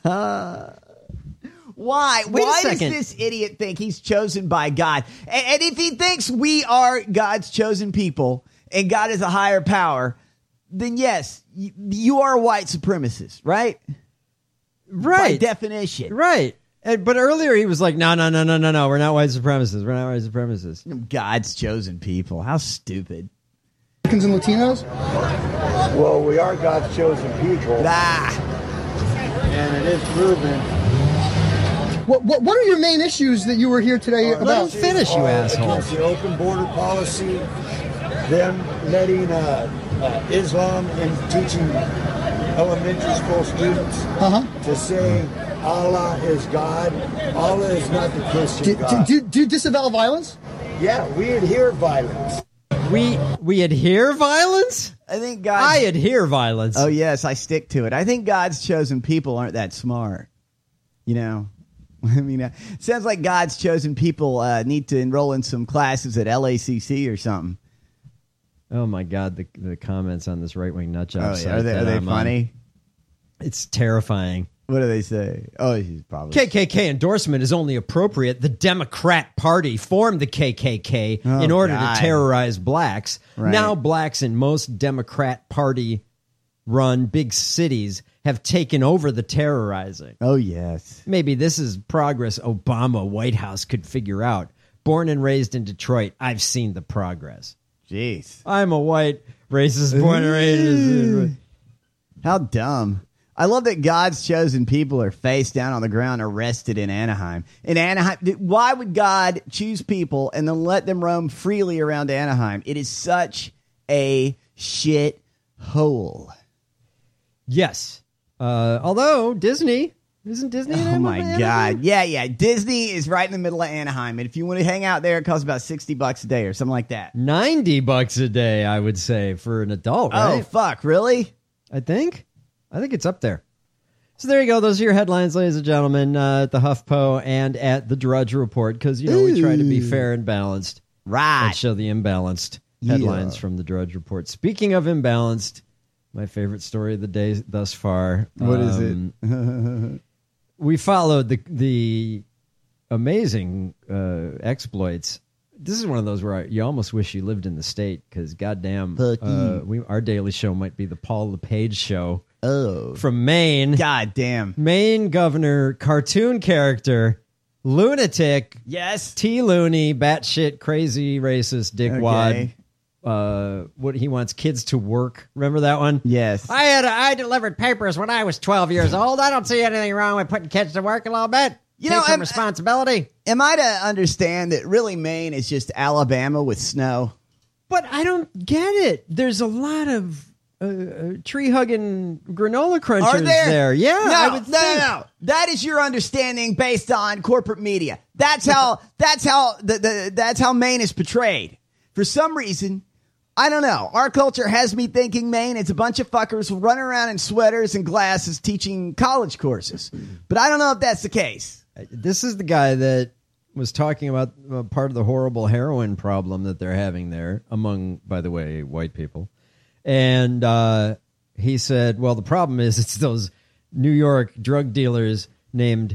Why? Why does this idiot think he's chosen by God? And if he thinks we are God's chosen people and God is a higher power, then yes, you are a white supremacist, right? Right. By definition. Right. But earlier he was like, no, we're not white supremacists. We're not white supremacists. God's chosen people. How stupid. Americans and Latinos? Well, we are God's chosen people. Ah. And it is proven What are your main issues that you were here today about? Let him finish, you asshole. Against the open border policy, them letting Islam and teaching elementary school students to say Allah is God. Allah is not the Christian God. Do you disavow violence? Yeah, we adhere violence. We adhere violence? I think I adhere violence. Oh, yes, I stick to it. I think God's chosen people aren't that smart. You know? I mean, it sounds like God's chosen people need to enroll in some classes at LACC or something. Oh, my God, the comments on this right-wing nutjob Oh, yeah. site. Are they funny? It's terrifying. What do they say? Oh, he's probably... KKK endorsement is only appropriate. The Democrat Party formed the KKK in order to terrorize blacks. Right. Now blacks in most Democrat Party-run big cities have taken over the terrorizing. Oh, yes. Maybe this is progress Obama White House could figure out. Born and raised in Detroit, I've seen the progress. Jeez. I'm a white racist born and raised. How dumb. I love that God's chosen people are face down on the ground arrested in Anaheim. In Anaheim, why would God choose people and then let them roam freely around Anaheim? It is such a shit hole. Yes. Although Disney, isn't Disney? Oh my God. Yeah. Disney is right in the middle of Anaheim. And if you want to hang out there, it costs about $60 a day or something like that. $90 a day, I would say, for an adult, right? Oh, fuck. Really? I think it's up there. So there you go. Those are your headlines, ladies and gentlemen, at the HuffPo and at the Drudge Report, because, you know, we try to be fair and balanced. Right. And show the imbalanced headlines from the Drudge Report. Speaking of imbalanced, my favorite story of the day thus far. What is it? We followed the amazing exploits. This is one of those where you almost wish you lived in the state, because goddamn, our daily show might be the Paul LePage show. Oh, from Maine. God damn. Maine governor, cartoon character, lunatic. Yes. T. Looney, batshit, crazy, racist, dickwad. What he wants kids to work. Remember that one? Yes. I delivered papers when I was 12 years old. I don't see anything wrong with putting kids to work a little bit. You know, some responsibility. Am I to understand that really Maine is just Alabama with snow? But I don't get it. There's a lot of tree-hugging granola crunchers Are there? Yeah, no, I would think. No. That is your understanding based on corporate media. That's how Maine is portrayed. For some reason, I don't know. Our culture has me thinking Maine is a bunch of fuckers running around in sweaters and glasses teaching college courses. But I don't know if that's the case. This is the guy that was talking about part of the horrible heroin problem that they're having there among, by the way, white people. And he said, well, the problem is it's those New York drug dealers named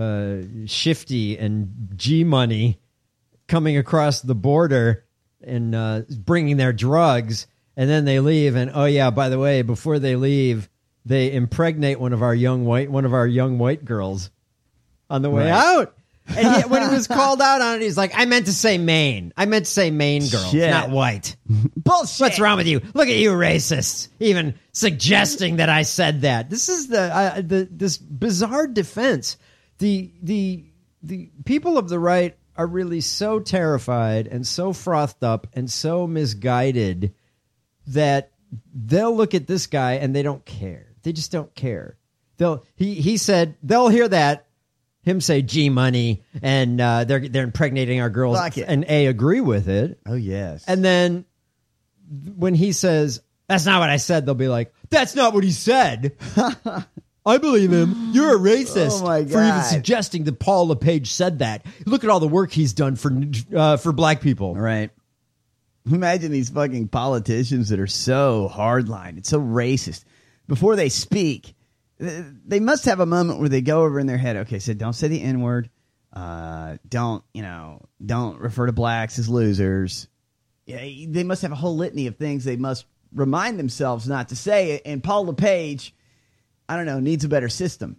Shifty and G-Money coming across the border and bringing their drugs, and then they leave. And oh yeah, by the way, before they leave, they impregnate one of our young white girls on the way out. And when he was called out on it, he's like, I meant to say Maine. I meant to say Maine girls, not white. Bullshit. What's wrong with you? Look at you, racists, even suggesting that I said that. This is this bizarre defense. The people of the right are really so terrified and so frothed up and so misguided that they'll look at this guy and they don't care. They just don't care. He said they'll hear that. Him say G-Money, and they're impregnating our girls, and agree with it. Oh, yes. And then when he says, that's not what I said, they'll be like, that's not what he said. I believe him. You're a racist my for even God. suggesting that Paul LePage said that. Look at all the work he's done for black people. Right. Imagine these fucking politicians that are so hardline. It's so racist. Before they speak, they must have a moment where they go over in their head, okay, so don't say the N-word. Don't refer to blacks as losers. Yeah, they must have a whole litany of things they must remind themselves not to say. And Paul LePage, I don't know, needs a better system.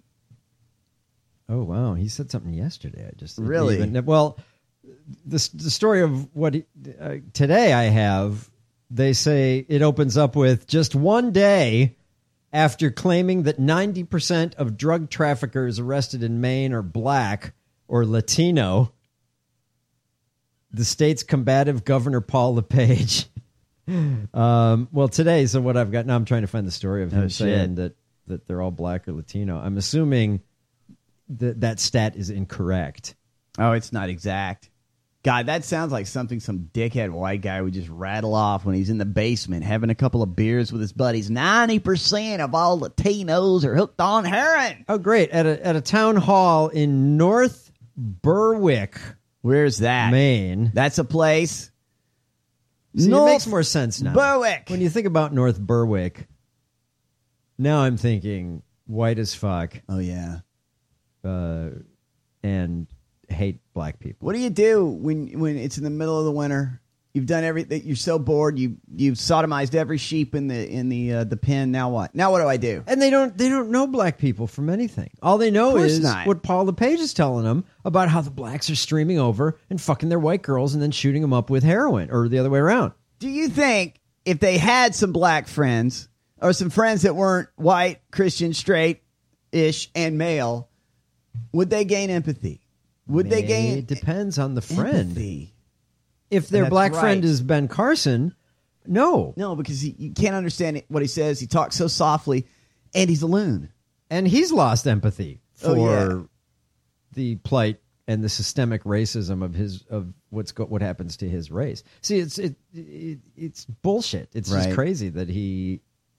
Oh, wow. He said something yesterday. I just really? The story of what today I have, they say it opens up with just one day after claiming that 90% of drug traffickers arrested in Maine are black, or Latino, the state's combative Governor Paul LePage. Well, today, so what I've got now, I'm trying to find the story of him saying that they're all black or Latino. I'm assuming that stat is incorrect. Oh, it's not exact. God, that sounds like something some dickhead white guy would just rattle off when he's in the basement having a couple of beers with his buddies. 90% of all Latinos are hooked on heroin. Oh, great. At a town hall in North Berwick. Where's that? Maine. That's a place. See, it makes more sense now. Berwick. When you think about North Berwick, now I'm thinking white as fuck. Oh, yeah. And hate black people. What do you do when it's in the middle of the winter? You've done everything. You're so bored. You've sodomized every sheep in the pen. Now what? Now what do I do? And they don't know black people from anything. All they know is what Paul LePage is telling them about how the blacks are streaming over and fucking their white girls and then shooting them up with heroin, or the other way around. Do you think if they had some black friends or some friends that weren't white, Christian, straight-ish, and male, would they gain empathy? Would they gain? It depends on the friend. Empathy. If their black friend is Ben Carson, no. No, because you can't understand what he says. He talks so softly, and he's a loon. And he's lost empathy for the plight and the systemic racism of what happens to his race. See, it's bullshit. It's just crazy that he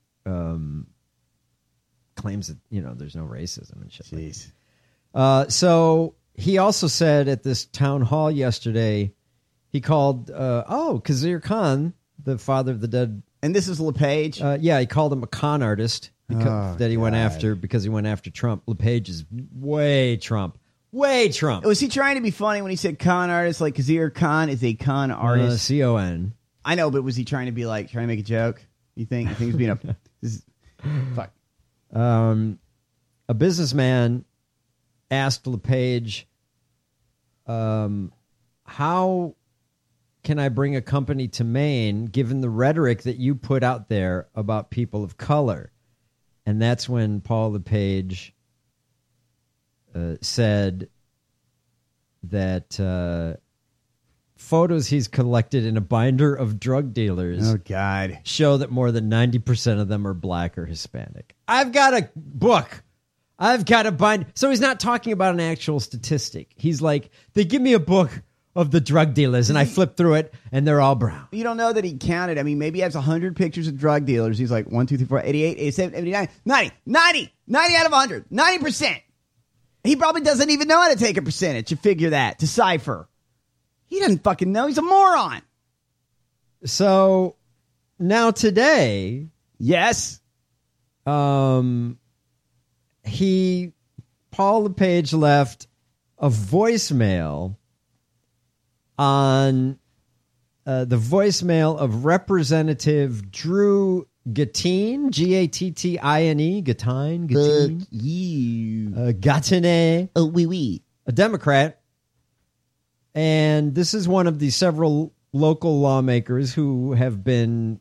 claims that there's no racism and shit. Jeez. So he also said at this town hall yesterday, he called Khizr Khan, the father of the dead, and this is LePage. He called him a con artist that he went after because he went after Trump. LePage is way Trump. Was he trying to be funny when he said con artist? Like Khizr Khan is a con artist. C-O-N. I know, but was he trying to be trying to make a joke? You think he's being fuck? A businessman asked LePage, how can I bring a company to Maine given the rhetoric that you put out there about people of color? And that's when Paul LePage said that photos he's collected in a binder of drug dealers show that more than 90% of them are black or Hispanic. I've got a book. I've got a binder. So he's not talking about an actual statistic. He's like, they give me a book of the drug dealers, and I flip through it, and they're all brown. You don't know that he counted. I mean, maybe he has 100 pictures of drug dealers. He's like, 1, 2, 3, 4, 88, 87, 89, 90 out of 100, 90%. He probably doesn't even know how to take a percentage to figure that, to cipher. He doesn't fucking know. He's a moron. So now today, yes, Paul LePage left a voicemail on the voicemail of Representative Drew Gatine, Gattine, Gatineau, a Democrat. And this is one of the several local lawmakers who have been,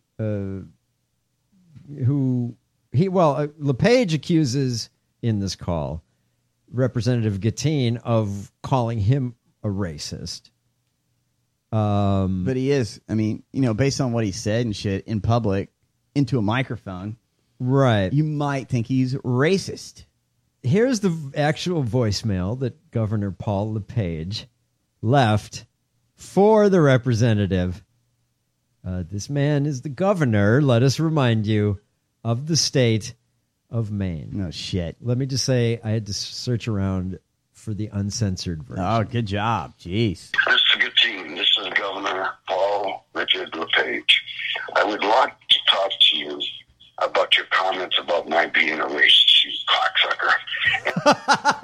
LePage accuses in this call Representative Gatine of calling him a racist. But he is. I mean, based on what he said and shit in public into a microphone, right? You might think he's racist. Here's the actual voicemail that Governor Paul LePage left for the representative. This man is the governor, let us remind you, of the state of Maine. Oh, shit. Let me just say, I had to search around for the uncensored version. Oh, good job. Jeez. Mr. Gatine, this is Governor Paul Richard LePage. I would like to talk to you about your comments about my being a racist, you cocksucker.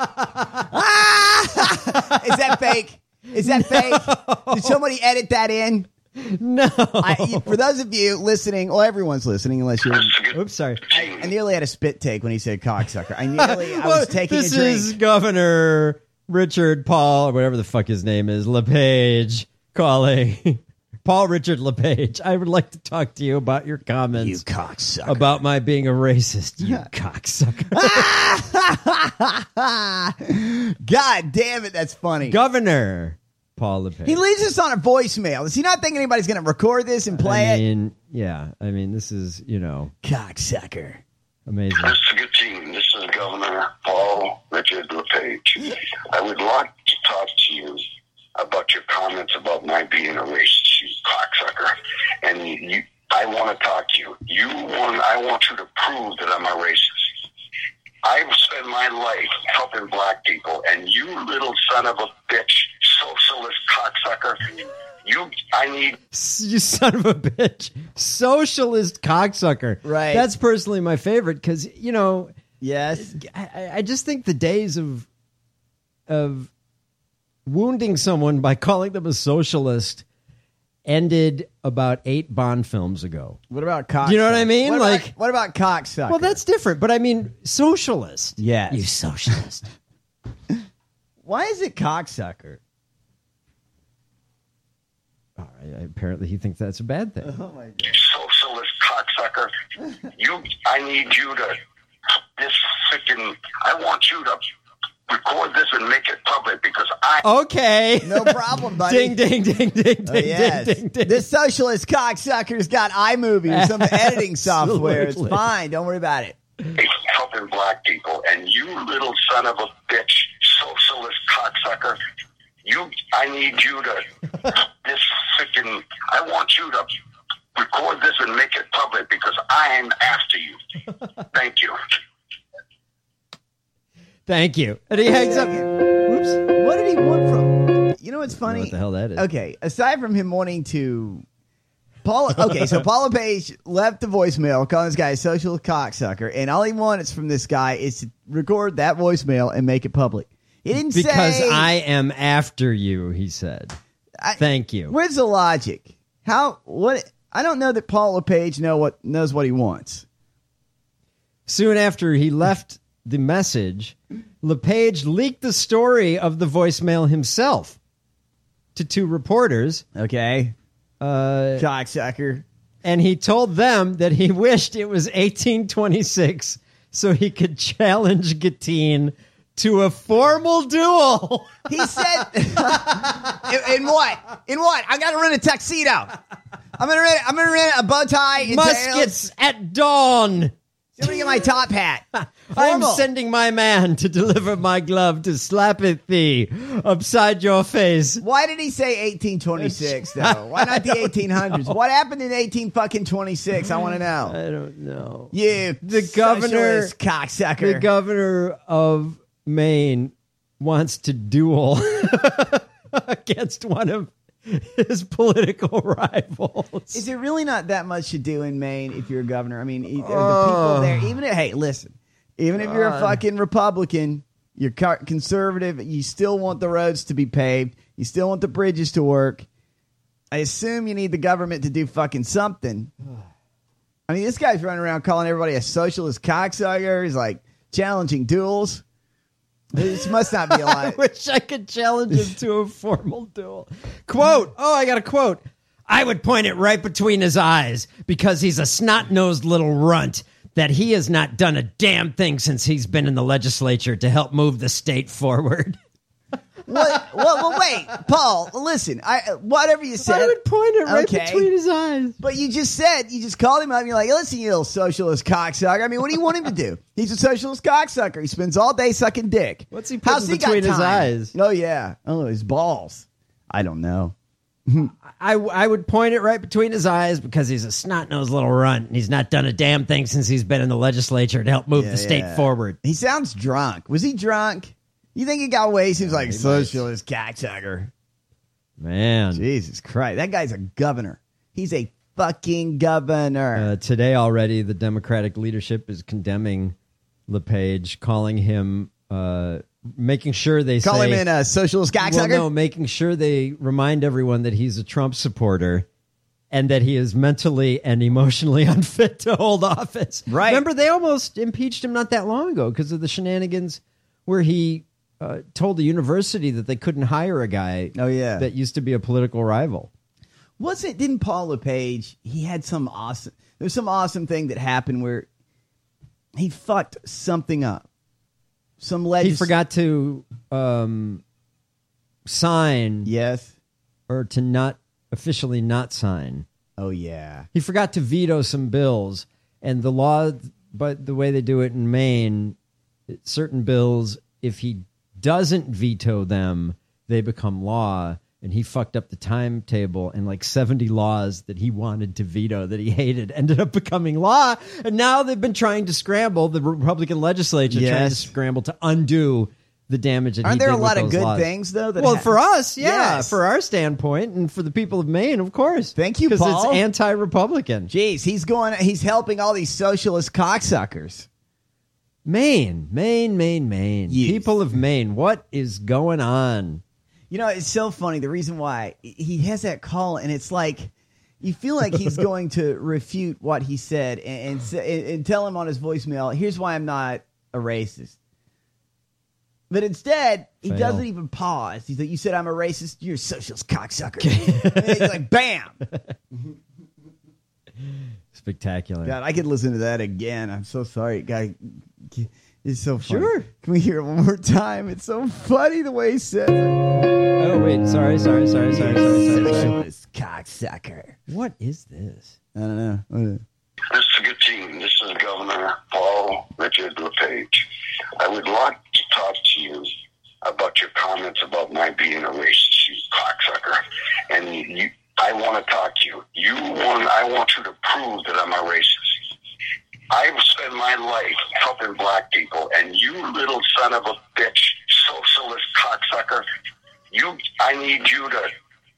Is that fake? Is that fake? Did somebody edit that in? No. For those of you listening, well, everyone's listening unless you're... Oops, sorry. I nearly had a spit take when he said cocksucker. I was taking a drink. This is Governor Richard Paul, or whatever the fuck his name is, LePage, calling Paul Richard LePage, I would like to talk to you about your comments. You cocksucker. About my being a racist. You cocksucker. God damn it, that's funny. Governor Paul LePage. He leaves us on a voicemail. Does he not think anybody's going to record this and play it? Yeah. I mean, this is, cocksucker. Amazing. Mr. Gattine, this is Governor Paul Richard LePage. I would like to talk to you about your comments about my being a racist, you cocksucker. And I want to talk to you. I want you to prove that I'm a racist. I've spent my life helping black people, and you little son of a bitch, socialist cocksucker, you son of a bitch, socialist cocksucker. Right. That's personally my favorite because, yes, I just think the days of wounding someone by calling them a socialist ended about 8 Bond films ago. What about cocksucker? You know what I mean? What about cocksucker? Well, that's different, but I mean socialist. Yes. You socialist. Why is it cocksucker? Apparently he thinks that's a bad thing. Oh my God. You socialist cocksucker. I need you to, I want you to record this and make it public because Okay. No problem, buddy. Ding, ding, ding, ding, ding, yes. ding, ding. This socialist cocksucker's got iMovie or some editing software. It's fine. Don't worry about it. helping black people, and you little son of a bitch, socialist cocksucker, I need you to, I want you to record this and make it public because I am after you. Thank you. Thank you. And he hangs up. Whoops. What did he want from? You know what's funny? What the hell that is? Okay, aside from him wanting to, so Paul LePage left the voicemail calling this guy a social cocksucker, and all he wants from this guy is to record that voicemail and make it public. He didn't say because I am after you. He said, "Thank you." Where's the logic? What? I don't know that Paul LePage knows what he wants. Soon after he left the message, LePage leaked the story of the voicemail himself to 2 reporters. Okay. Cocksucker. And he told them that he wished it was 1826 so he could challenge Gattine to a formal duel. He said, in what? I got to rent a tuxedo. I'm gonna rent a bow tie and muskets at dawn. Somebody get my top hat. I'm sending my man to deliver my glove to slap at thee upside your face. Why did he say 1826 though? Why not the 1800s? What happened in 1826? I want to know. I don't know. The governor, cocksucker. The governor of Maine wants to duel against one of his political rivals. Is there really not that much to do in Maine if you're a governor? I mean, the people there, even if you're a fucking Republican, you're conservative, you still want the roads to be paved, you still want the bridges to work. I assume you need the government to do fucking something. I mean, this guy's running around calling everybody a socialist cocksucker. He's like challenging duels. This must not be a lot. I wish I could challenge him to a formal duel. Quote. Oh, I got a quote. I would point it right between his eyes because he's a snot-nosed little runt that he has not done a damn thing since he's been in the legislature to help move the state forward. What? Well, wait, Paul, listen, whatever you said. I would point it right between his eyes. But you just called him up and you're like, listen, you little socialist cocksucker. I mean, what do you want him to do? He's a socialist cocksucker. He spends all day sucking dick. What's he putting between his eyes? Oh, yeah. Oh, his balls. I don't know. I would point it right between his eyes because he's a snot-nosed little runt and he's not done a damn thing since he's been in the legislature to help move the state forward. He sounds drunk. Was he drunk? You think he got ways? He was like, socialist cocksucker. Man. Jesus Christ. That guy's a governor. He's a fucking governor. Today already, the Democratic leadership is condemning LePage, calling him, making sure they call him in a socialist cocksucker? Well, no, making sure they remind everyone that he's a Trump supporter and that he is mentally and emotionally unfit to hold office. Right. Remember, they almost impeached him not that long ago because of the shenanigans where he told the university that they couldn't hire a guy that used to be a political rival. Didn't Paul LePage, he had there's some awesome thing that happened where he fucked something up. He forgot to sign. Yes. Or to not officially not sign. Oh, yeah. He forgot to veto some bills. And the law, but the way they do it in Maine, certain bills, if he doesn't veto them, they become law. And he fucked up the timetable, and like 70 laws that he wanted to veto that he hated ended up becoming law. And now they've been trying to scramble, the Republican legislature trying to scramble to undo the damage that Aren't he did there a with lot of those good laws. things, though? Well, for us, for our standpoint, and for the people of Maine, of course. Thank you, Paul. Because it's anti-Republican. Jeez, he's helping all these socialist cocksuckers. Maine. Yes. People of Maine, what is going on? You know, it's so funny. The reason why he has that call, and it's like you feel like he's going to refute what he said and tell him on his voicemail, here's why I'm not a racist. But instead, he doesn't even pause. He's like, you said I'm a racist? You're a socialist cocksucker. And he's like, bam! Spectacular. God, I could listen to that again. I'm so sorry. Guy, it's so funny. Sure. Can we hear it one more time? It's so funny the way he says it. Oh, wait. Sorry. Socialist cocksucker. What is this? I don't know. This is a good team. This is Governor Paul Richard LePage. I would like to talk to you about your comments about my being a racist, you cocksucker. And I want to talk to you. I want you to prove that I'm a racist. I've spent my life helping black people, and you little son of a bitch, socialist cocksucker, I need you to,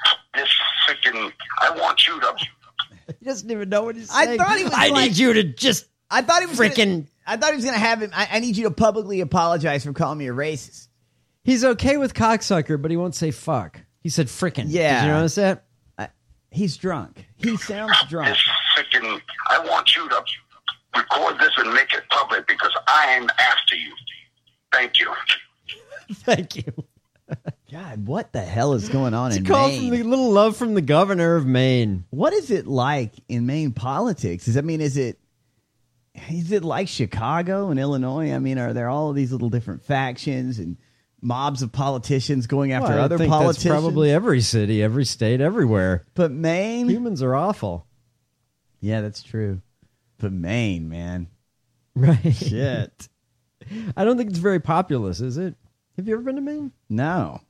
I want you to. He doesn't even know what he's saying. I thought he was need you to just. I thought he was freaking. I thought he was going to have him. I need you to publicly apologize for calling me a racist. He's okay with cocksucker, but he won't say fuck. He said frickin'. Yeah. Did you notice that? He's drunk. He sounds drunk. I want you to record this and make it public because I'm after you. Thank you. Thank you. God, what the hell is going on in It's a call Maine? from the little love from the governor of Maine. What is it like in Maine politics? Is it like Chicago and Illinois? I mean, are there all of these little different factions and mobs of politicians going after other I think politicians? That's probably every city, every state, everywhere. But Maine? Humans are awful. Yeah, that's true. But Maine, man. Right. Shit. I don't think it's very populous, is it? Have you ever been to Maine? No.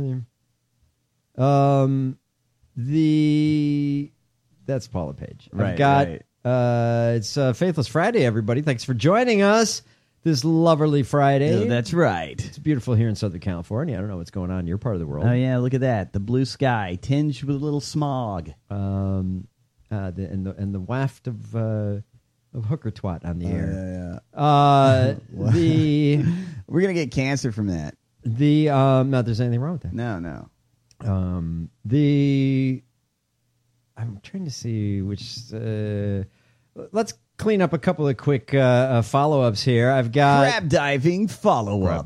That's Paul LePage. Right, I've got right. It's Faithless Friday, everybody. Thanks for joining us this lovely Friday. Yeah, that's right. It's beautiful here in Southern California. I don't know what's going on in your part of the world. Oh yeah, look at that. The blue sky tinged with a little smog. And the waft of hooker twat on the air. Yeah. We're gonna get cancer from that. Not there's anything wrong with that. No. I'm trying to see which. Let's clean up a couple of quick follow-ups here. I've got crab diving follow-up.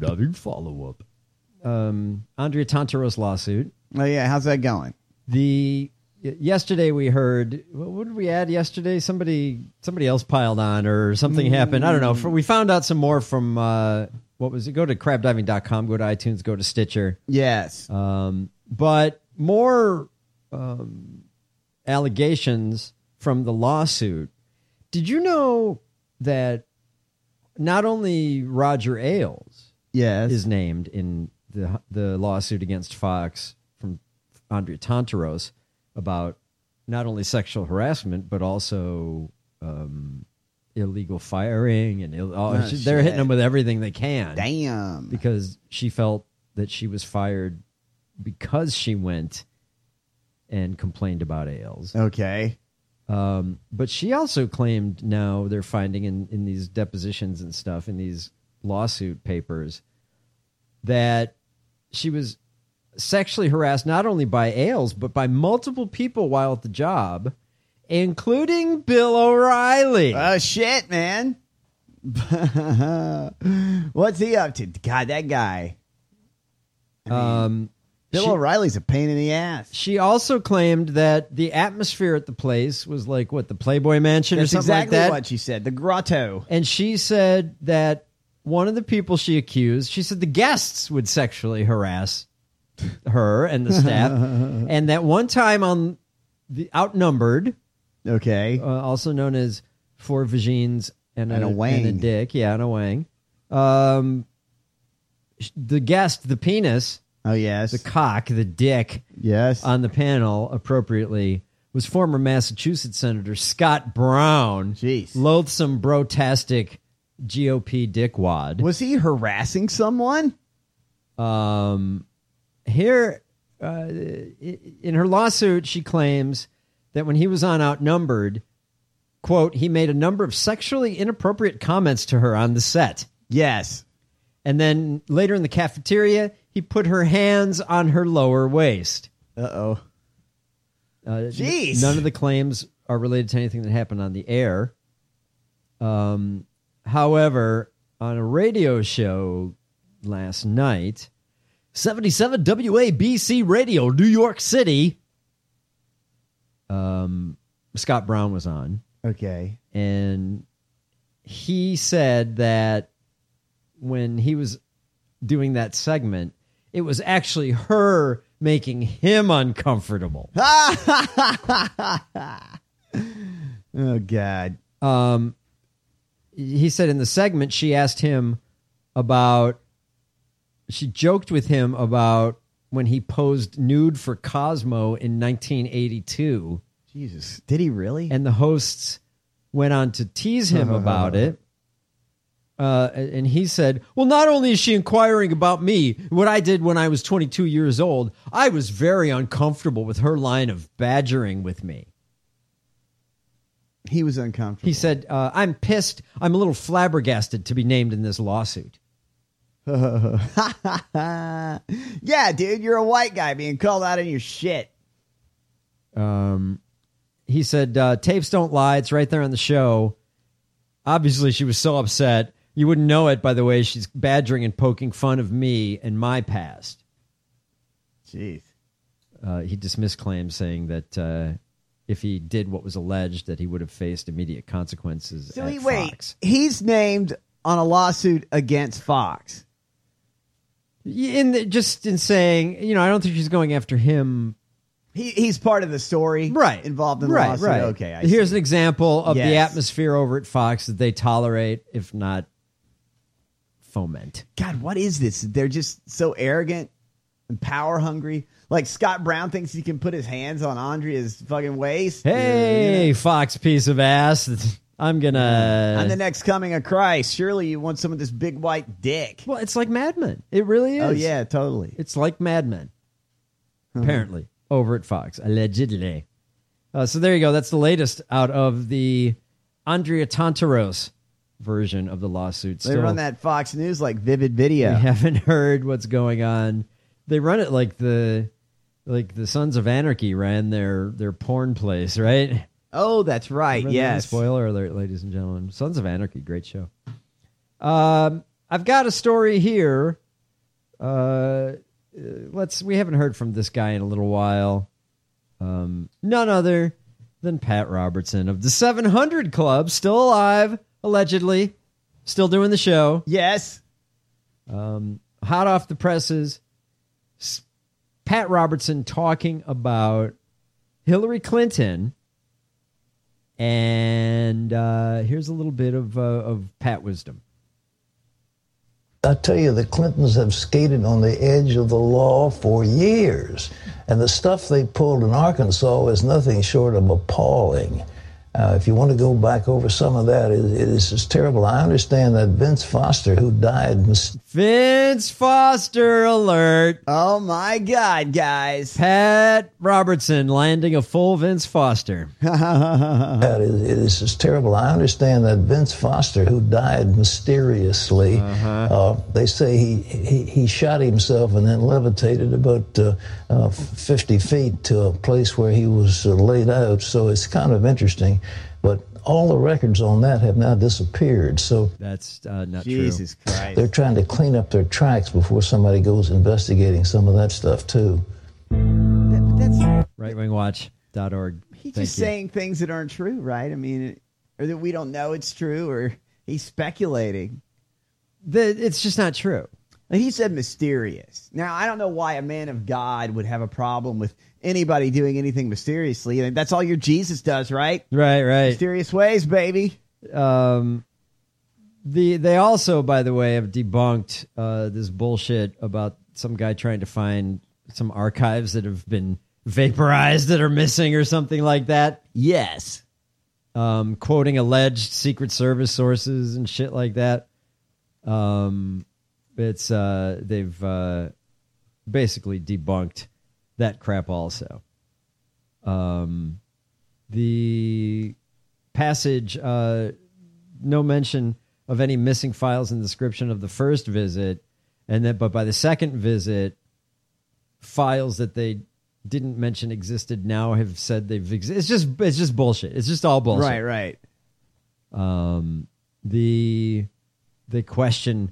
Andrea Tantaros lawsuit. Oh yeah, how's that going? Yesterday we heard. What did we add yesterday? Somebody else piled on, or something happened. I don't know. We found out some more from what was it? Go to crabdiving.com. Go to iTunes. Go to Stitcher. Yes. But more allegations from the lawsuit. Did you know that not only Roger Ailes is named in the lawsuit against Fox from Andrea Tantaros about not only sexual harassment, but also illegal firing and they're hitting them with everything they can. Damn. Because she felt that she was fired because she went and complained about Ailes. Okay. But she also claimed now they're finding in these depositions and stuff, in these lawsuit papers, that she was sexually harassed not only by Ailes, but by multiple people while at the job, including Bill O'Reilly. Oh, shit, man. What's he up to? God, that guy. Bill O'Reilly's a pain in the ass. She also claimed that the atmosphere at the place was like, what, the Playboy Mansion That's or something exactly like that? what she said. The grotto. And she said that one of the people she accused, she said the guests would sexually harass her and the staff. And that one time on the Outnumbered, okay, also known as Four Vagines and a wang. and a dick, and a wang. The guest, the penis, oh yes, the cock, the dick, yes, on the panel appropriately was former Massachusetts Senator Scott Brown. Jeez, loathsome, brotastic GOP dickwad. Was he harassing someone? Here, in her lawsuit, she claims that when he was on Outnumbered, quote, he made a number of sexually inappropriate comments to her on the set. Yes. And then later in the cafeteria, he put her hands on her lower waist. Uh-oh. Jeez. None of the claims are related to anything that happened on the air. However, on a radio show last night, 77 WABC Radio, New York City, Scott Brown was on. Okay. And he said that when he was doing that segment, it was actually her making him uncomfortable. Oh, God. He said in the segment, she asked him about, she joked with him about when he posed nude for Cosmo in 1982. Jesus. Did he really? And the hosts went on to tease him about it. And he said, well, not only is she inquiring about me, what I did when I was 22 years old, I was very uncomfortable with her line of badgering with me. He was uncomfortable. He said, I'm pissed. I'm a little flabbergasted to be named in this lawsuit. Yeah, dude, you're a white guy being called out on your shit. He said, tapes don't lie. It's right there on the show. Obviously, she was so upset. You wouldn't know it by the way she's badgering and poking fun of me and my past. Jeez. He dismissed claims saying that if he did what was alleged, that he would have faced immediate consequences So at wait, Fox. he's named on a lawsuit against Fox. Just in saying, I don't think she's going after him. He's part of the story, right? Involved in the lawsuit. Right. Okay, Here's an example of the Yes. atmosphere over at Fox that they tolerate, if not foment. God, what is this? They're just so arrogant and power hungry. Like Scott Brown thinks he can put his hands on Andrea's fucking waist. Hey, Fox piece of ass. I'm the next coming of Christ. Surely you want some of this big white dick. Well, it's like Mad Men. It really is. Oh, yeah, totally. It's like Mad Men. Apparently. Over at Fox. Allegedly. So there you go. That's the latest out of the Andrea Tantaros version of the lawsuit. They run that Fox News like Vivid Video. We haven't heard what's going on. They run it like the Sons of Anarchy ran their porn place, right? Oh, that's right. Remember Yes. that? Spoiler alert, ladies and gentlemen. Sons of Anarchy, great show. I've got a story here. We haven't heard from this guy in a little while. None other than Pat Robertson of the 700 Club, still alive, allegedly, still doing the show. Yes. Hot off the presses. Pat Robertson talking about Hillary Clinton. And here's a little bit of Pat wisdom. I tell you, the Clintons have skated on the edge of the law for years. And the stuff they pulled in Arkansas is nothing short of appalling. If you want to go back over some of that, it is just terrible. I understand that Vince Foster, who died... Vince Foster alert. Oh, my God, guys. Pat Robertson landing a full Vince Foster. It is just terrible. I understand that Vince Foster, who died mysteriously, they say he shot himself and then levitated about 50 feet to a place where he was laid out. So it's kind of interesting. But all the records on that have now disappeared. So that's not Jesus true. Christ. They're trying to clean up their tracks before somebody goes investigating some of that stuff, too. Rightwingwatch.org. He's just saying things that aren't true, right? I mean, or that we don't know it's true, or he's speculating. It's just not true. And he said mysterious. Now, I don't know why a man of God would have a problem with anybody doing anything mysteriously. And that's all your Jesus does, right? Right. Mysterious ways, baby. They also, by the way, have debunked this bullshit about some guy trying to find some archives that have been vaporized that are missing or something like that. Yes. Quoting alleged Secret Service sources and shit like that. They've basically debunked that crap also. The passage, no mention of any missing files in the description of the first visit, but by the second visit, files that they didn't mention existed now have said they've existed. It's just bullshit. It's just all bullshit. Right. The question,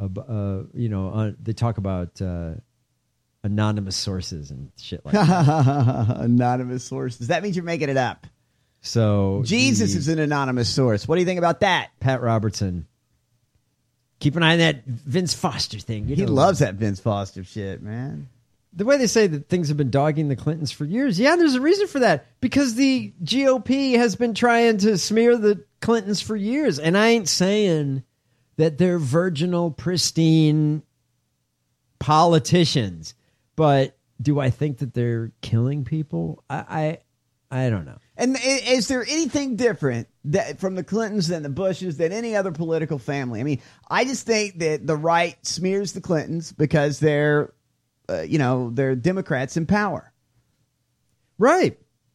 they talk about anonymous sources and shit like that. Anonymous sources. That means you're making it up. So Jesus is an anonymous source. What do you think about that? Pat Robertson. Keep an eye on that Vince Foster thing. He loves that Vince Foster shit, man. The way they say that things have been dogging the Clintons for years. Yeah, there's a reason for that. Because the GOP has been trying to smear the Clintons for years. And I ain't saying that they're virginal, pristine politicians. But do I think that they're killing people? I don't know. And is there anything different from the Clintons than the Bushes than any other political family? I mean, I just think that the right smears the Clintons because they're, they're Democrats in power. Right.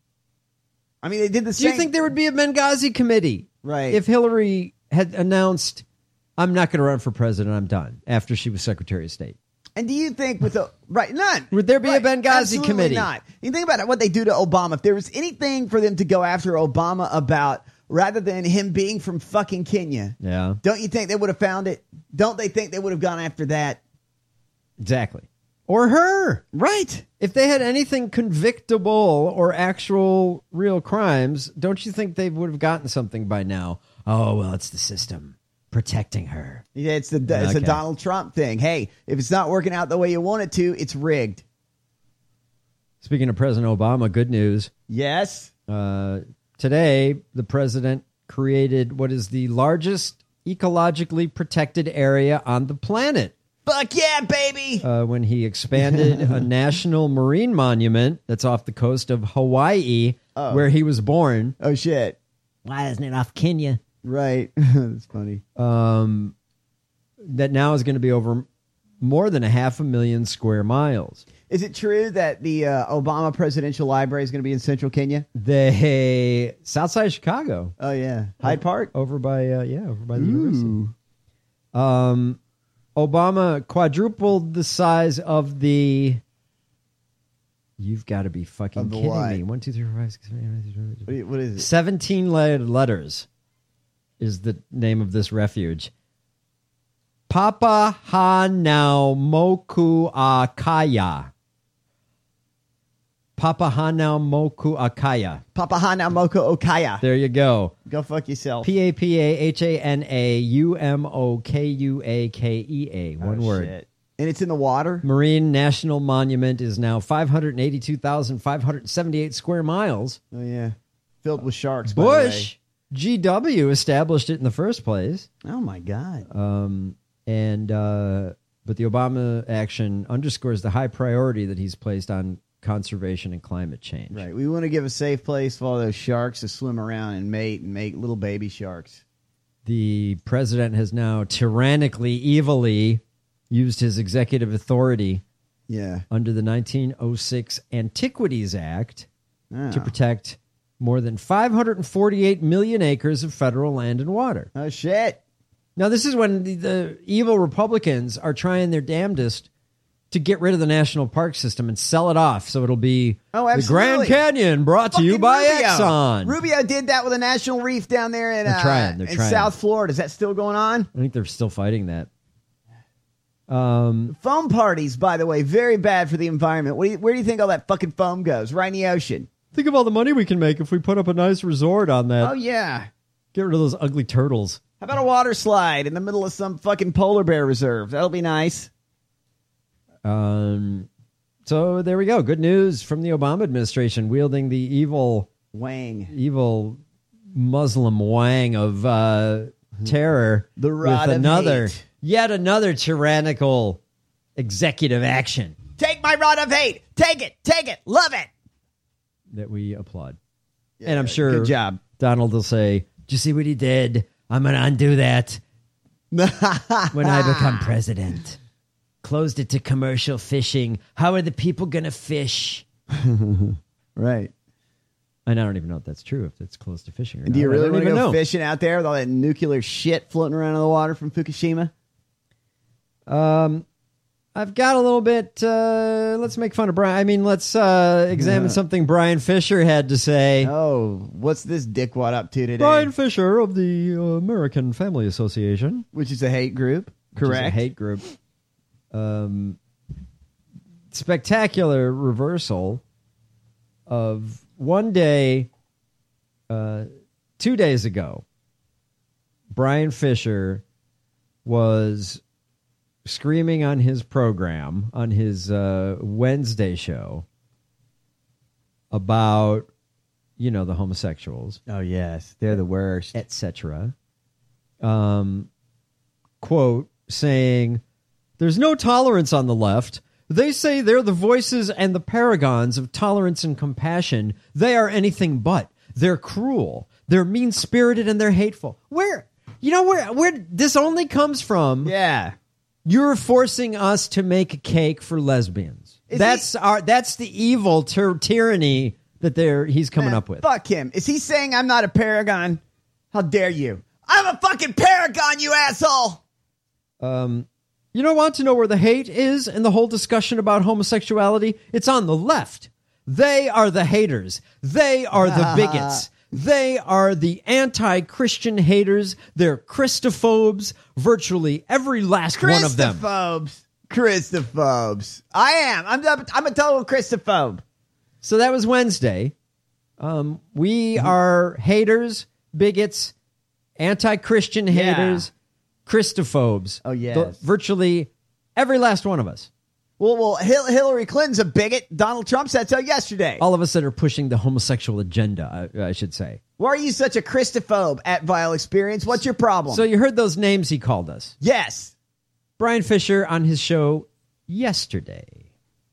I mean, they did the same. Do you think there would be a Benghazi committee? Right. If Hillary had announced, I'm not going to run for president, I'm done, after she was Secretary of State? And do you think none. Would there be a Benghazi Absolutely committee? Not. You think about what they do to Obama. If there was anything for them to go after Obama about, rather than him being from fucking Kenya, don't you think they would have found it? Don't they think they would have gone after that? Exactly. Or her. Right. If they had anything convictable or actual real crimes, don't you think they would have gotten something by now? Oh, well, it's the system protecting her. Yeah, it's a Donald Trump thing. Hey, if it's not working out the way you want it to, it's rigged. Speaking of President Obama, good news. Yes. Today, the president created what is the largest ecologically protected area on the planet. Fuck yeah, baby! When he expanded a national marine monument that's off the coast of Hawaii, where he was born. Oh, shit. Why isn't it off Kenya? Right. That's funny. That now is going to be over more than 500,000 square miles. Is it true that the Obama Presidential Library is going to be in central Kenya? South side of Chicago. Oh, yeah. Hyde Park? Over by the university. Obama quadrupled the size of the... You've got to be fucking kidding me. 1, 2, 3, 4, 5, 6, 7, 8, 9, 10, 11, 12. What is it? 17 letters is the name of this refuge. Papahanaumokuakaya. Papahanaumokuakaya. Papahanaumokuakaya. There you go. Go fuck yourself. Papahanaumokuakea. One word. Shit. And it's in the water? Marine National Monument is now 582,578 square miles. Oh, yeah. Filled with sharks, Bush, GW, established it in the first place. Oh, my God. But the Obama action underscores the high priority that he's placed on conservation and climate change. Right. We want to give a safe place for all those sharks to swim around and mate and make little baby sharks. The president has now tyrannically, evilly used his executive authority under the 1906 Antiquities Act to protect more than 548 million acres of federal land and water. Oh, shit. Now, this is when the evil Republicans are trying their damnedest to get rid of the national park system and sell it off so it'll be absolutely. the Grand Canyon brought to you by Rubio. Exxon. Rubio did that with a national reef down there in, They're trying. in South Florida. Is that still going on? I think they're still fighting that. Foam parties, by the way, very bad for the environment. Where do you think all that fucking foam goes? Right in the ocean. Think of all the money we can make if we put up a nice resort on that. Oh, yeah. Get rid of those ugly turtles. How about a water slide in the middle of some fucking polar bear reserve? That'll be nice. So there we go. Good news from the Obama administration wielding the evil Muslim wang of terror. The rod with of hate. Yet another tyrannical executive action Take my rod of hate. Take it. Love it. that we applaud. Yeah, and I'm sure good job. Donald will say, "Did you see what he did? I'm going to undo that when I become president." Closed it to commercial fishing. How are the people going to fish? Right. And I don't even know if that's true, if it's closed to fishing or not. Do you really want to go know. fishing out there with all that nuclear shit floating around in the water from Fukushima? I've got a little bit. Let's make fun of Brian. I mean, let's examine something Brian Fisher had to say. Oh, what's this dickwad up to today? Brian Fisher of the American Family Association, which is a hate group. Correct. Which is a hate group. Spectacular reversal of one day, 2 days ago. Brian Fisher was screaming on his program, on his Wednesday show, about, the homosexuals. Oh, yes. They're the worst. Etc. Quote, saying, "There's no tolerance on the left. They say they're the voices and the paragons of tolerance and compassion. They are anything but. They're cruel. They're mean-spirited and they're hateful." Where this only comes from? Yeah. You're forcing us to make a cake for lesbians. That's the evil tyranny that he's coming up with. Fuck him. Is he saying I'm not a paragon? How dare you? I'm a fucking paragon, you asshole. You don't want to know where the hate is in the whole discussion about homosexuality? It's on the left. They are the haters. They are the bigots. They are the anti-Christian haters. They're Christophobes. Virtually every last one of them. Christophobes. I am. I'm a total Christophobe. So that was Wednesday. We are haters, bigots, anti-Christian haters, Christophobes. Oh, yes. Virtually every last one of us. Well, Hillary Clinton's a bigot. Donald Trump said so yesterday. All of us that are pushing the homosexual agenda, I should say. Why are you such a Christophobe at Vile Experience? What's your problem? So you heard those names he called us. Yes. Brian Fisher on his show yesterday.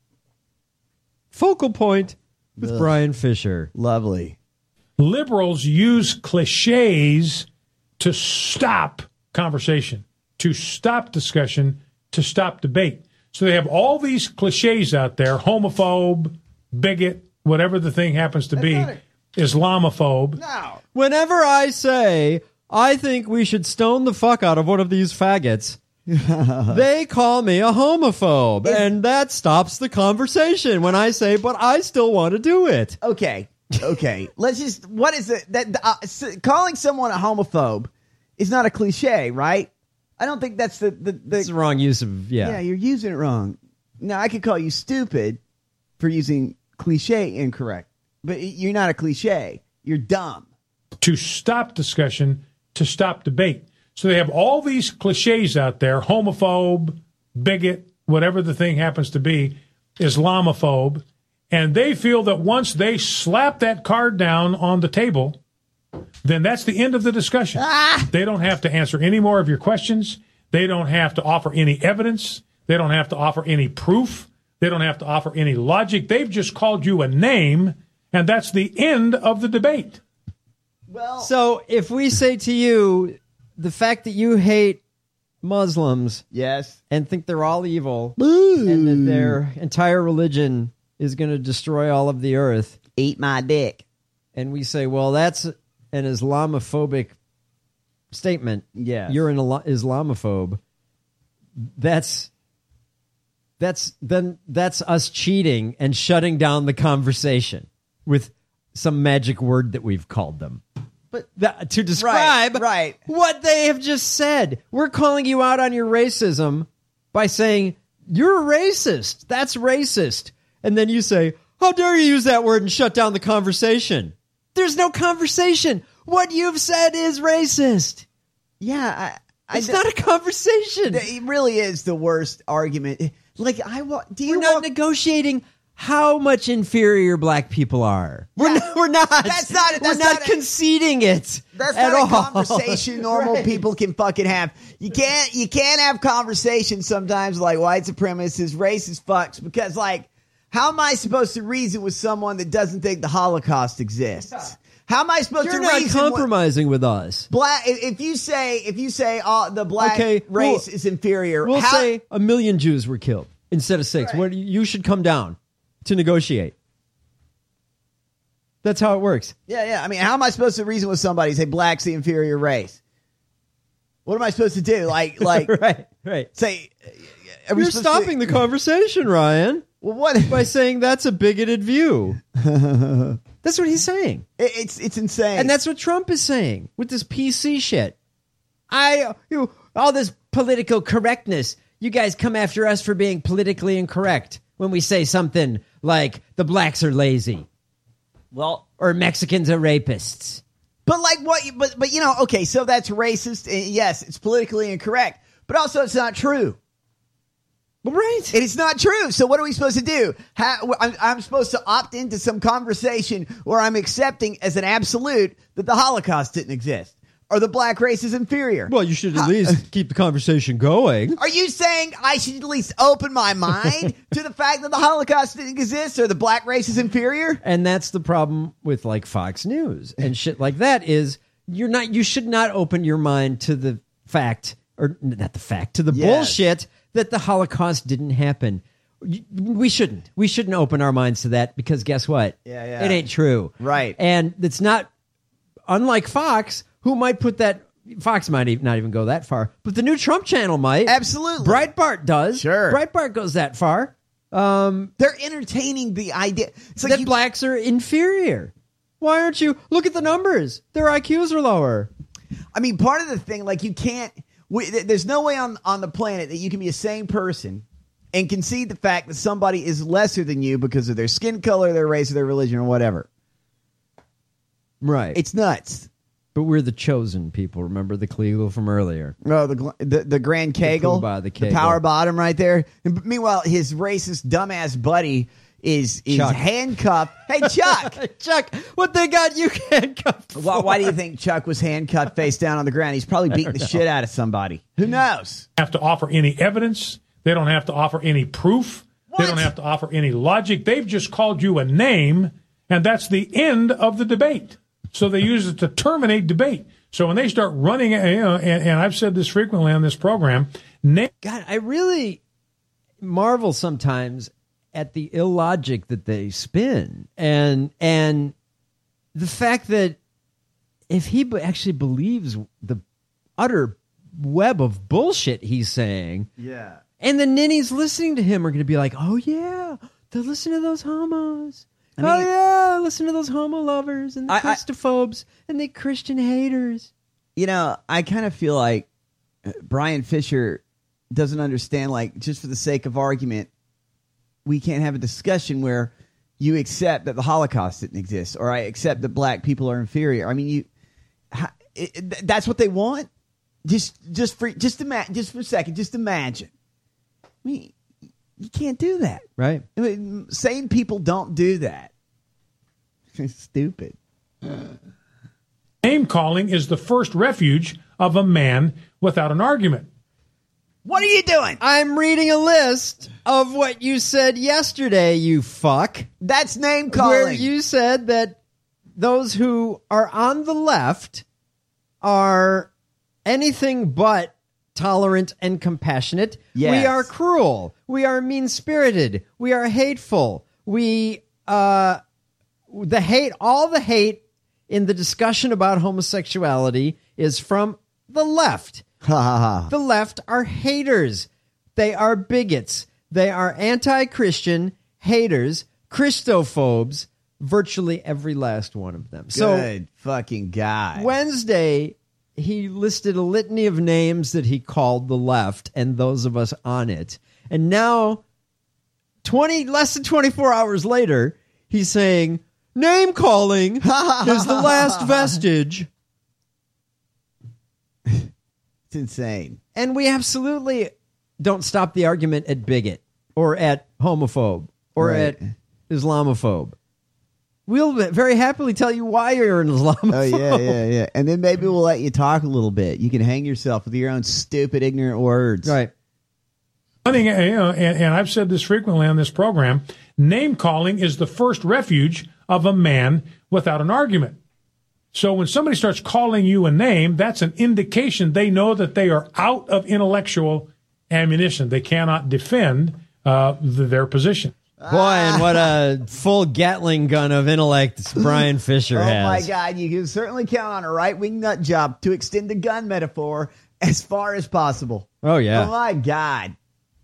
Focal point with Brian Fisher. Lovely. Liberals use cliches to stop conversation, to stop discussion, to stop debate. So they have all these cliches out there: homophobe, bigot, whatever the thing happens to be, Islamophobe. No. Whenever I say, I think we should stone the fuck out of one of these faggots, they call me a homophobe, and that stops the conversation when I say, but I still want to do it. Okay. Let's just, what is it that calling someone a homophobe is not a cliche, right? I don't think that's It's the wrong use of, Yeah, you're using it wrong. Now, I could call you stupid for using cliche incorrect, but you're not a cliche. You're dumb. To stop discussion, to stop debate. So they have all these cliches out there: homophobe, bigot, whatever the thing happens to be, Islamophobe. And they feel that once they slap that card down on the table, then that's the end of the discussion. They don't have to answer any more of your questions. They don't have to offer any evidence. They don't have to offer any proof. They don't have to offer any logic. They've just called you a name, and that's the end of the debate. Well, so if we say to you, the fact that you hate Muslims, yes, and think they're all evil, and that their entire religion is going to destroy all of the earth, eat my dick, and we say, well, that's an Islamophobic statement. Yes. You're an Islamophobe. That's that's us cheating and shutting down the conversation with some magic word that we've called them. But to describe what they have just said, we're calling you out on your racism by saying you're a racist. That's racist. And then you say, how dare you use that word and shut down the conversation? There's no conversation. What you've said is racist. Yeah, it's not a conversation. It really is the worst argument. Like, we're not negotiating how much inferior black people are. We're not. That's not conceding it. That's at not all. a conversation normal people can fucking have. You can't have conversations sometimes like white supremacists, racist fucks, because like, how am I supposed to reason with someone that doesn't think the Holocaust exists? How am I supposed to reason? You're not compromising with us. If you say the black race is inferior, we'll say 1 million Jews were killed instead of 6. What you should come down to negotiate. That's how it works. Yeah. I mean, how am I supposed to reason with somebody and say black's the inferior race? What am I supposed to do? Like, right. Say, you're stopping the conversation, Ryan. Well, what by saying that's a bigoted view? That's what he's saying. It's insane, and that's what Trump is saying with this PC shit. All this political correctness. You guys come after us for being politically incorrect when we say something like the blacks are lazy, or Mexicans are rapists. But like what? But you know, okay, so that's racist. Yes, it's politically incorrect, but also it's not true. Right. And it's not true. So what are we supposed to do? I'm supposed to opt into some conversation where I'm accepting as an absolute that the Holocaust didn't exist or the black race is inferior. Well, you should at least keep the conversation going. Are you saying I should at least open my mind to the fact that the Holocaust didn't exist or the black race is inferior? And that's the problem with like Fox News and shit like that is you should not open your mind to the fact, or not the fact, to the bullshit that the Holocaust didn't happen. We shouldn't open our minds to that because guess what? Yeah. It ain't true. Right. And it's not, unlike Fox, who might put that, Fox might not even go that far, but the new Trump channel might. Absolutely. Breitbart does. Sure. Breitbart goes that far. They're entertaining the idea. It's like that blacks are inferior. Why aren't you? Look at the numbers. Their IQs are lower. I mean, part of the thing, like you can't, there's no way on the planet that you can be a sane person and concede the fact that somebody is lesser than you because of their skin color, their race, or their religion, or whatever. Right. It's nuts. But we're the chosen people. Remember the Kleagle from earlier? Oh, the Grand Kegel, the power bottom right there. And meanwhile, his racist dumbass buddy is handcuffed. Hey, Chuck. Chuck, what they got you handcuffed for? Why do you think Chuck was handcuffed face down on the ground? He's probably beating the shit out of somebody. Who knows? Have to offer any evidence. They don't have to offer any proof. They don't have to offer any logic. They've just called you a name, and that's the end of the debate. So they use it to terminate debate. So when they start running, and I've said this frequently on this program. God, I really marvel sometimes at the illogic that they spin, and the fact that if he actually believes the utter web of bullshit he's saying, and the ninnies listening to him are going to be like, oh yeah, they're listening to those homos. Listen to those homo lovers and the Christophobes and the Christian haters. You know, I kind of feel like Brian Fisher doesn't understand, like, just for the sake of argument, we can't have a discussion where you accept that the Holocaust didn't exist, or I accept that black people are inferior. I mean, that's what they want. Just for a second, just imagine. I mean, you can't do that, right? I mean, sane people don't do that. It's stupid. Name calling is the first refuge of a man without an argument. What are you doing? I'm reading a list of what you said yesterday, you fuck. That's name calling. Where you said that those who are on the left are anything but tolerant and compassionate. Yes. We are cruel. We are mean-spirited. We are hateful. All the hate in the discussion about homosexuality is from the left. The left are haters. They are bigots. They are anti-Christian, haters, Christophobes, virtually every last one of them. Good fucking guy. Wednesday, he listed a litany of names that he called the left and those of us on it. And now, less than 24 hours later, he's saying, name calling is the last vestige. It's insane. And we absolutely don't stop the argument at bigot or at homophobe or at Islamophobe. We'll very happily tell you why you're an Islamophobe. Oh, yeah. And then maybe we'll let you talk a little bit. You can hang yourself with your own stupid, ignorant words. Right. I think, and I've said this frequently on this program, name calling is the first refuge of a man without an argument. So when somebody starts calling you a name, that's an indication they know that they are out of intellectual ammunition. They cannot defend their position. Boy, and what a full Gatling gun of intellect Brian Fisher has. Oh, my God. You can certainly count on a right-wing nut job to extend the gun metaphor as far as possible. Oh, yeah. Oh, my God.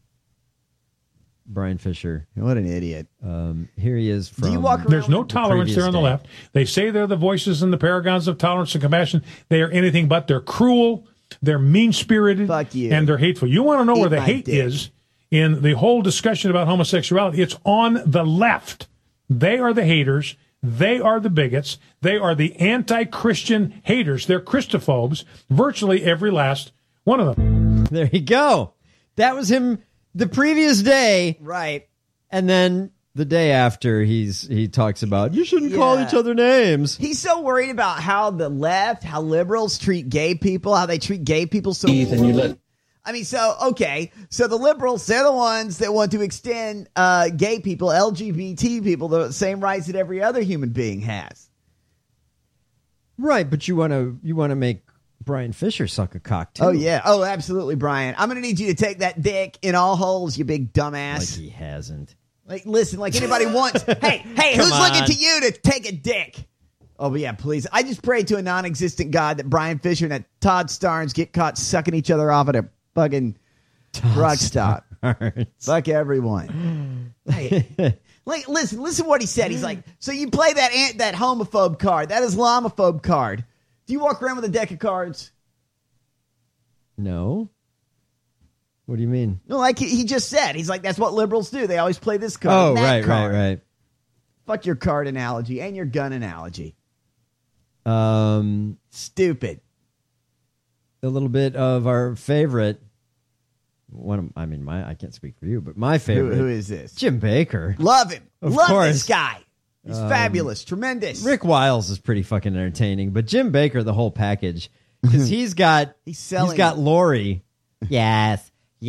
Brian Fisher. What an idiot. Here he is from... Do you walk around There's no tolerance there on the left. They say they're the voices and the paragons of tolerance and compassion. They are anything but. They're cruel, they're mean-spirited, Fuck you. And they're hateful. You want to know Eat where the my hate dick. is in the whole discussion about homosexuality? It's on the left. They are the haters. They are the bigots. They are the anti-Christian haters. They're Christophobes, virtually every last one of them. There you go. That was him the previous day. Right. And then the day after, he talks about, you shouldn't call each other names. He's so worried about how the left, how liberals treat gay people, how they treat gay people so poorly. I mean, so the liberals, they're the ones that want to extend gay people, LGBT people, the same rights that every other human being has. Right, but you want to make Brian Fisher suck a cock, too. Oh, yeah. Oh, absolutely, Brian. I'm going to need you to take that dick in all holes, you big dumbass. Like he hasn't. Like, listen, like anybody wants. Hey, who's looking to you to take a dick? Oh, but yeah, please. I just pray to a non-existent God that Brian Fisher and that Todd Starnes get caught sucking each other off at a fucking truck stop. Fuck everyone. Like, listen what he said. He's like, so you play that homophobe card, that Islamophobe card. Do you walk around with a deck of cards? No. What do you mean? No, like he just said. He's like, that's what liberals do. They always play this card. Oh, and that right. card. Fuck your card analogy and your gun analogy. Stupid. A little bit of our favorite. I can't speak for you, but my favorite. Who is this? Jim Baker. Love him. Of Love course. this guy. He's fabulous. Tremendous. Rick Wiles is pretty fucking entertaining, but Jim Baker, the whole package, because he's got Lori. Yes.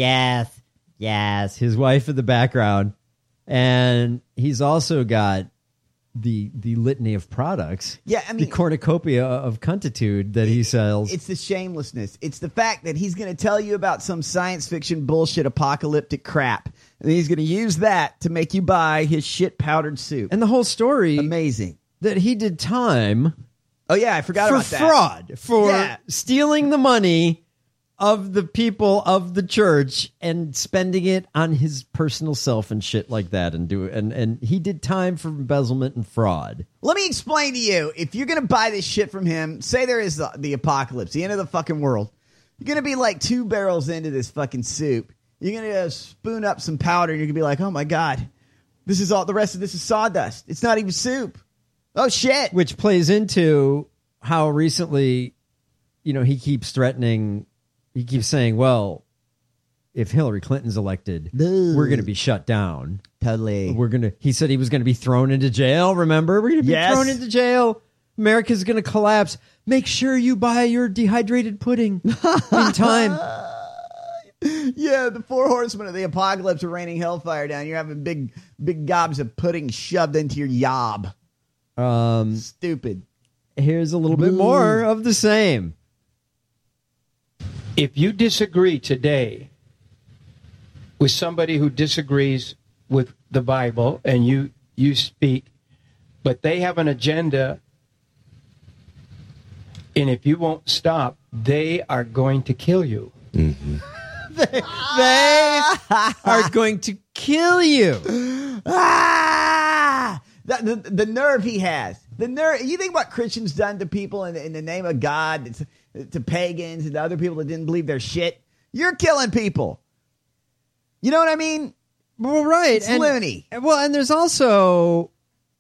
His wife in the background, and he's also got the litany of products. Yeah, I mean, the cornucopia of cuntitude that he sells. It's the shamelessness. It's the fact that he's going to tell you about some science fiction bullshit apocalyptic crap, and he's going to use that to make you buy his shit powdered soup. And the whole story, amazing, that he did time. Oh yeah, I forgot about that. For fraud, for stealing the money of the people of the church and spending it on his personal self and shit like that, and he did time for embezzlement and fraud. Let me explain to you, if you're going to buy this shit from him, say there is the apocalypse, the end of the fucking world, you're going to be like 2 barrels into this fucking soup. You're going to spoon up some powder and you're going to be like, oh my God, the rest of this is sawdust. It's not even soup. Oh shit. Which plays into how recently, he keeps threatening. He keeps saying, well, if Hillary Clinton's elected, we're going to be shut down. Totally. He said he was going to be thrown into jail. Remember? We're going to be thrown into jail. America's going to collapse. Make sure you buy your dehydrated pudding in time. Yeah, the 4 horsemen of the apocalypse are raining hellfire down. You're having big gobs of pudding shoved into your yob. Stupid. Here's a little bit more of the same. If you disagree today with somebody who disagrees with the Bible and you speak, but they have an agenda, and if you won't stop, they are going to kill you. Mm-hmm. They are going to kill you. The nerve he has. The nerve. You think what Christians done to people in the name of God, to pagans and to other people that didn't believe their shit? You're killing people. You know what I mean? Well, right. It's loony. Well, and there's also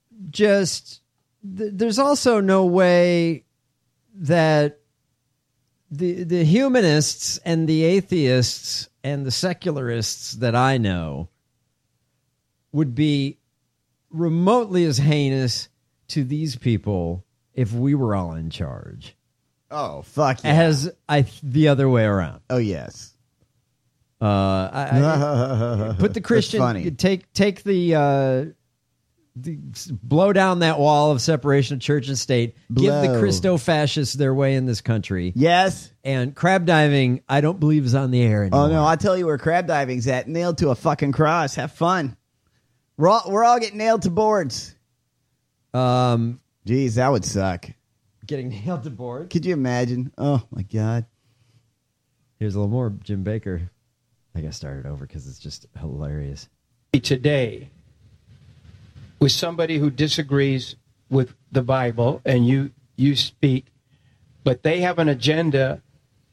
there's also no way that the humanists and the atheists and the secularists that I know would be remotely as heinous to these people if we were all in charge. Oh, fuck yeah. As the other way around. Oh, yes. Put the Christian, take the blow down that wall of separation of church and state. Blow. Give the Christo-fascists their way in this country. Yes. And crab diving, I don't believe is on the air anymore. Oh, no, I'll tell you where crab diving's at. Nailed to a fucking cross. Have fun. We're all getting nailed to boards. Geez, that would suck. Getting nailed to boards? Could you imagine? Oh, my God. Here's a little more Jim Baker. I got started over because it's just hilarious. Today, with somebody who disagrees with the Bible and you speak, but they have an agenda,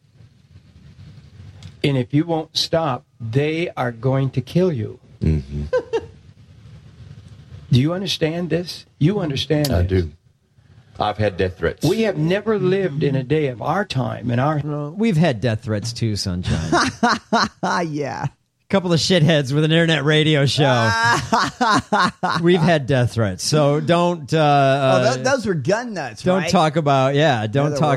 and if you won't stop, they are going to kill you. Mm-hmm. Do you understand this? You understand this? I do. I've had death threats. We have never lived in a day of our time and our... We've had death threats too, Sunshine. Yeah. Couple of shitheads with an internet radio show. We've had death threats, so don't. Those were gun nuts. Don't right? Don't talk about that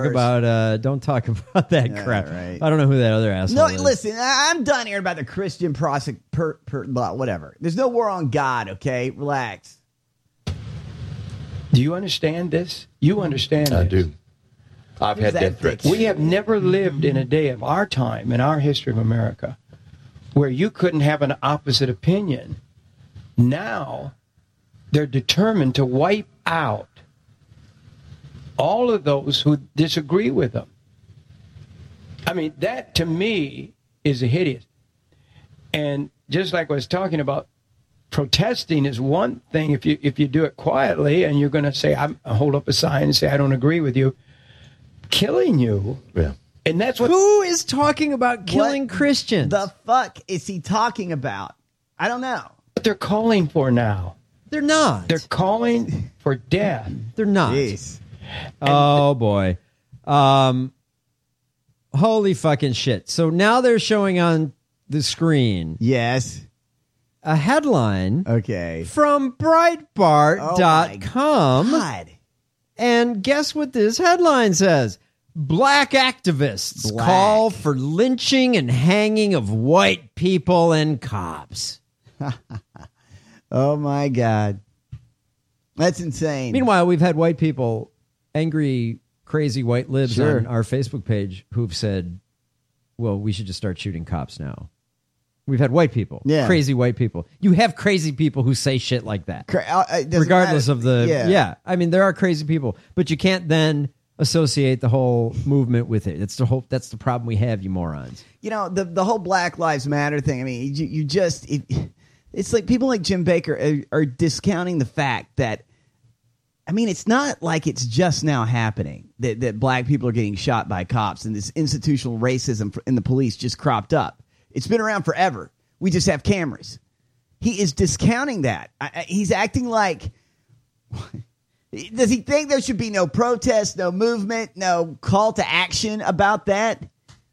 Yeah, crap. right. I don't know who that other asshole is. No, listen, I'm done hearing about the Christian whatever. There's no war on God. Okay, relax. Do you understand this? You understand this? I do. I've had death threats. We have never lived in a day of our time in our history of America where you couldn't have an opposite opinion. Now, they're determined to wipe out all of those who disagree with them. I mean, that to me is hideous. And just like I was talking about, protesting is one thing if you do it quietly and you're going to say, I hold up a sign and say, I don't agree with you. Killing you. Yeah. And that's what... Who is talking about killing Christians? The fuck is he talking about? I don't know. What they're calling for now. They're not. They're calling for death. They're not. Jeez. Oh, boy. Holy fucking shit. So now they're showing on the screen. Yes. A headline. Okay. From Breitbart.com. Oh, my God. And guess what this headline says? Black activists call for lynching and hanging of white people and cops. Oh, my God. That's insane. Meanwhile, we've had white people, angry, crazy white libs on our Facebook page who've said, well, we should just start shooting cops now. We've had white people, crazy white people. You have crazy people who say shit like that. Regardless of the... Yeah. I mean, there are crazy people, but you can't then associate the whole movement with it. That's the problem we have, you morons. You know, the whole Black Lives Matter thing, I mean, it's like people like Jim Baker are discounting the fact that, I mean, it's not like it's just now happening that black people are getting shot by cops and this institutional racism in the police just cropped up. It's been around forever. We just have cameras. He is discounting that. He's acting like... Does he think there should be no protest, no movement, no call to action about that?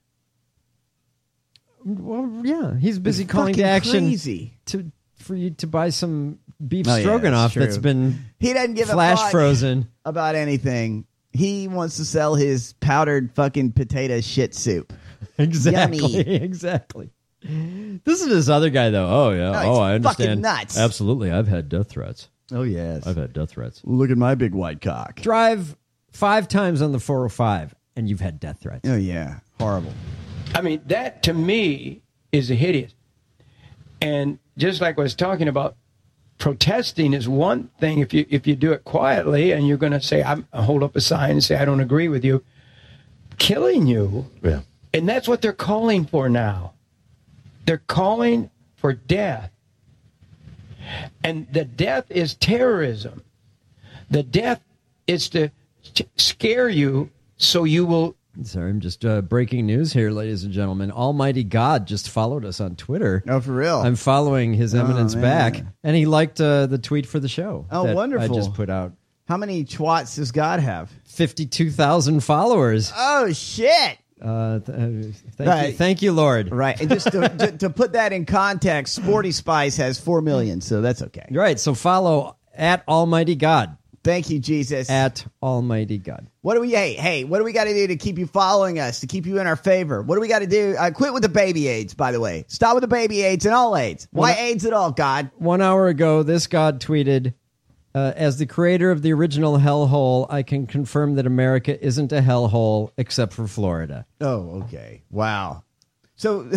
Well, yeah. He's busy calling to action for you to buy some beef stroganoff that's been he doesn't give flash a fuck frozen about anything. He wants to sell his powdered fucking potato shit soup. Exactly. Yummy. Exactly. This is this other guy, though. Oh, yeah. No, I understand. fucking nuts. Absolutely. I've had death threats. Oh, yes. I've had death threats. Look at my big white cock. Drive 5 times on the 405 and you've had death threats. Oh, yeah. Horrible. I mean, that to me is hideous. And just like I was talking about, protesting is one thing if you do it quietly and you're going to say, I hold up a sign and say, I don't agree with you. Killing you. Yeah. And that's what they're calling for now. They're calling for death. And the death is terrorism. The death is to scare you so you will. Sorry, I'm just breaking news here, ladies and gentlemen. Almighty God just followed us on Twitter. Oh, for real? I'm following His Eminence man. back, and he liked the tweet for the show. Oh, that wonderful. I just put out. How many twats does God have? 52,000 followers. Oh, shit. Thank you, Lord. Right. And just to put that in context, Sporty Spice has 4 million, so that's okay. Right. So follow at Almighty God. Thank you, Jesus. At Almighty God. What do we? Hey, what do we got to do to keep you following us, to keep you in our favor? What do we got to do? Quit with the baby AIDS, by the way. Stop with the baby AIDS and all AIDS. Why AIDS at all, God? 1 hour ago, this God tweeted, as the creator of the original hellhole, I can confirm that America isn't a hellhole except for Florida. Oh, okay. Wow. So,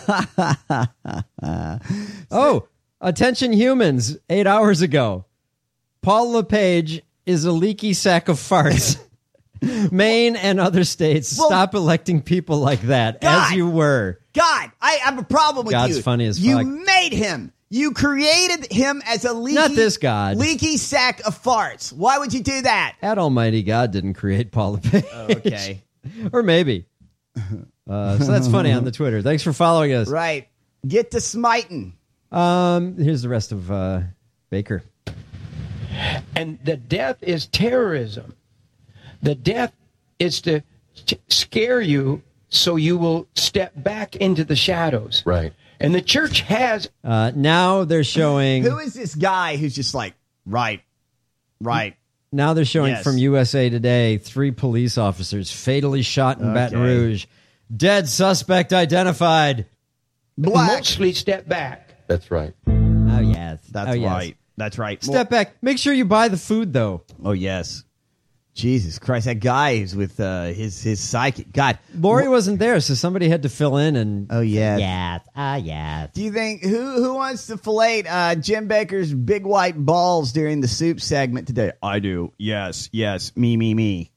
attention humans, 8 hours ago. Paul LePage is a leaky sack of farts. Maine and other states, stop electing people like that, God, as you were. God, I have a problem with you. God's funny as you fuck. made him. You created him as a leaky, Not this God. leaky sack of farts. Why would you do that? At Almighty God didn't create Paul LePage. Oh, okay. Or maybe. So that's funny on the Twitter. Thanks for following us. Right. Get to smiting. Here's the rest of Baker. And the death is terrorism. The death is to scare you so you will step back into the shadows. Right. And the church has. Now they're showing. Who is this guy who's just like, right. Now they're showing Yes. from USA Today 3 police officers fatally shot in Baton Okay. Rouge. Dead suspect identified. Black. Mostly step back. That's right. Oh, yes. That's Oh, yes. right. That's right. Step back. Make sure you buy the food, though. Oh, yes. Jesus Christ, that guy who's with his psychic. God. Lori wasn't there, so somebody had to fill in and... Oh, yeah. Yes. Do you think, who wants to fillet Jim Baker's big white balls during the soup segment today? I do. Yes. Me.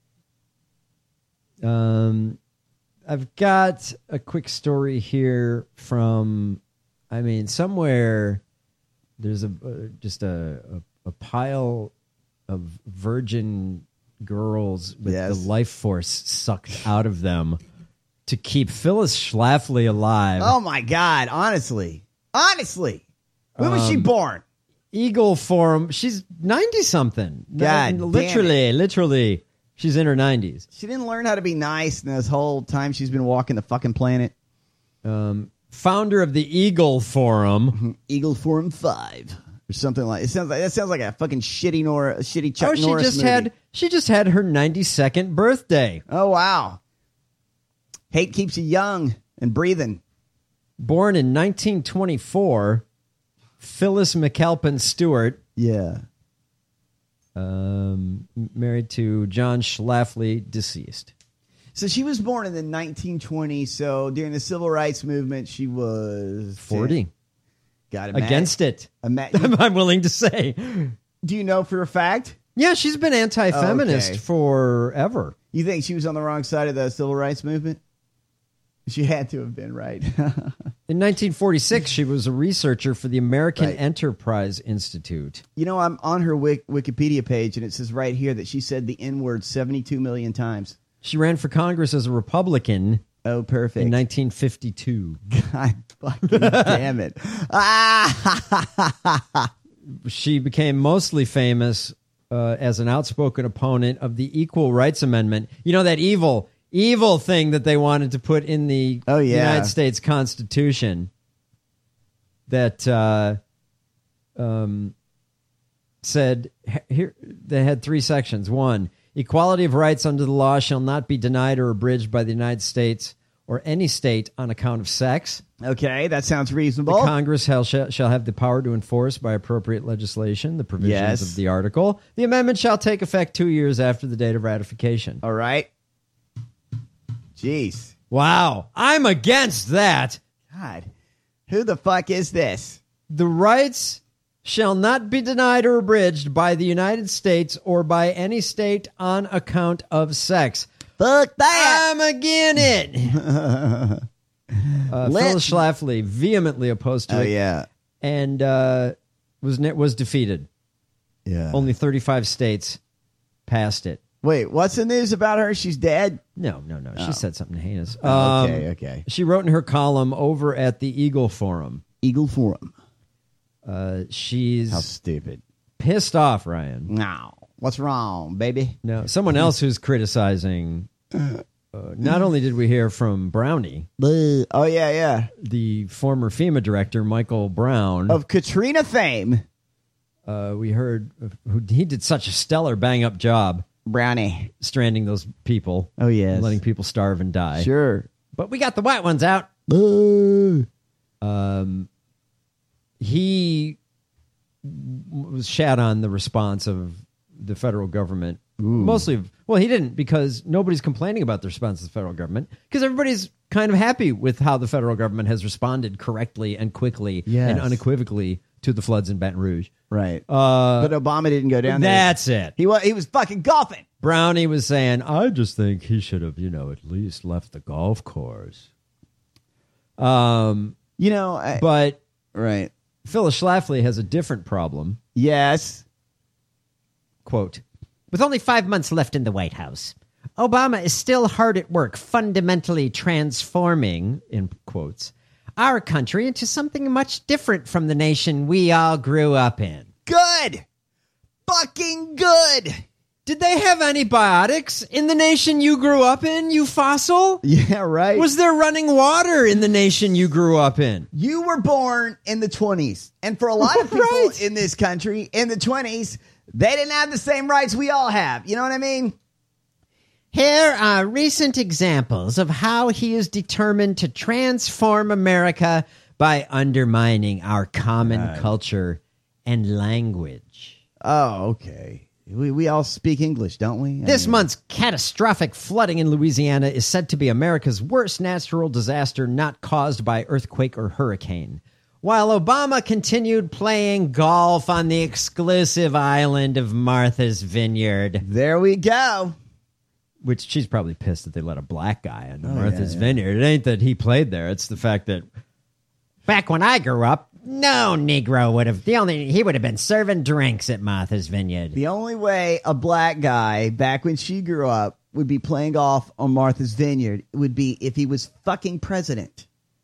I've got a quick story here from, somewhere there's just a pile of virgin girls with the life force sucked out of them to keep Phyllis Schlafly alive. Oh, my God. Honestly. When was she born? Eagle Forum. She's 90-something. God Literally. She's in her 90s. She didn't learn how to be nice in this whole time she's been walking the fucking planet. Founder of the Eagle Forum. Eagle Forum 5 or something like it. That sounds like a fucking shitty Chuck Norris movie. She just had her 92nd birthday. Oh, wow. Hate keeps you young and breathing. Born in 1924, Phyllis McAlpin Stewart. Yeah. Married to John Schlafly, deceased. So she was born in the 1920s. So during the Civil Rights Movement, she was 40. Got it. Against it. I'm willing to say. Do you know for a fact? Yeah, she's been anti-feminist forever. You think she was on the wrong side of the Civil Rights Movement? She had to have been, right? In 1946, she was a researcher for the American Enterprise Institute. You know, I'm on her Wikipedia page, and it says right here that she said the N-word 72 million times. She ran for Congress as a Republican. Oh, perfect. In 1952. God fucking damn it. She became mostly famous as an outspoken opponent of the Equal Rights Amendment. You know, that evil thing that they wanted to put in the United States Constitution that said, here, they had 3 sections. 1, equality of rights under the law shall not be denied or abridged by the United States or any state on account of sex. Okay, that sounds reasonable. The Congress shall have the power to enforce by appropriate legislation the provisions of the article. The amendment shall take effect 2 years after the date of ratification. All right. Jeez. Wow. I'm against that. God. Who the fuck is this? The rights shall not be denied or abridged by the United States or by any state on account of sex. Fuck that. I'm against it. Phyllis Schlafly vehemently opposed to it. Oh, yeah. And was defeated. Yeah. Only 35 states passed it. Wait, what's the news about her? She's dead? No. She said something heinous. Okay. She wrote in her column over at the Eagle Forum. Eagle Forum. She's... How stupid. Pissed off, Ryan. No. What's wrong, baby? No. Someone else who's criticizing... not only did we hear from Brownie... Oh, yeah. The former FEMA director, Michael Brown... Of Katrina fame. We heard he did such a stellar bang-up job. Brownie. Stranding those people. Oh, yes. Letting people starve and die. Sure. But we got the white ones out. He was shat on the response of the federal government. Mostly, he didn't, because nobody's complaining about the response of the federal government, because everybody's kind of happy with how the federal government has responded correctly and quickly and unequivocally to the floods in Baton Rouge. Right. But Obama didn't go down there. That's it. He was fucking golfing. Brownie was saying, I just think he should have, at least left the golf course. But right. Phyllis Schlafly has a different problem. Yes. Quote, with only 5 months left in the White House, Obama is still hard at work fundamentally transforming, in quotes, our country into something much different from the nation we all grew up in. Good. Fucking good. Did they have antibiotics in the nation you grew up in, you fossil? Yeah, right. Was there running water in the nation you grew up in? You were born in the 20s. And for a lot of people in this country, in the 20s, they didn't have the same rights we all have. You know what I mean? Here are recent examples of how he is determined to transform America by undermining our common culture and language. Oh, okay. We all speak English, don't we? This month's catastrophic flooding in Louisiana is said to be America's worst natural disaster not caused by earthquake or hurricane. While Obama continued playing golf on the exclusive island of Martha's Vineyard. There we go. Which she's probably pissed that they let a black guy on Martha's Vineyard. It ain't that he played there. It's the fact that back when I grew up, no Negro would have. He would have been serving drinks at Martha's Vineyard. The only way a black guy back when she grew up would be playing golf on Martha's Vineyard would be if he was fucking president.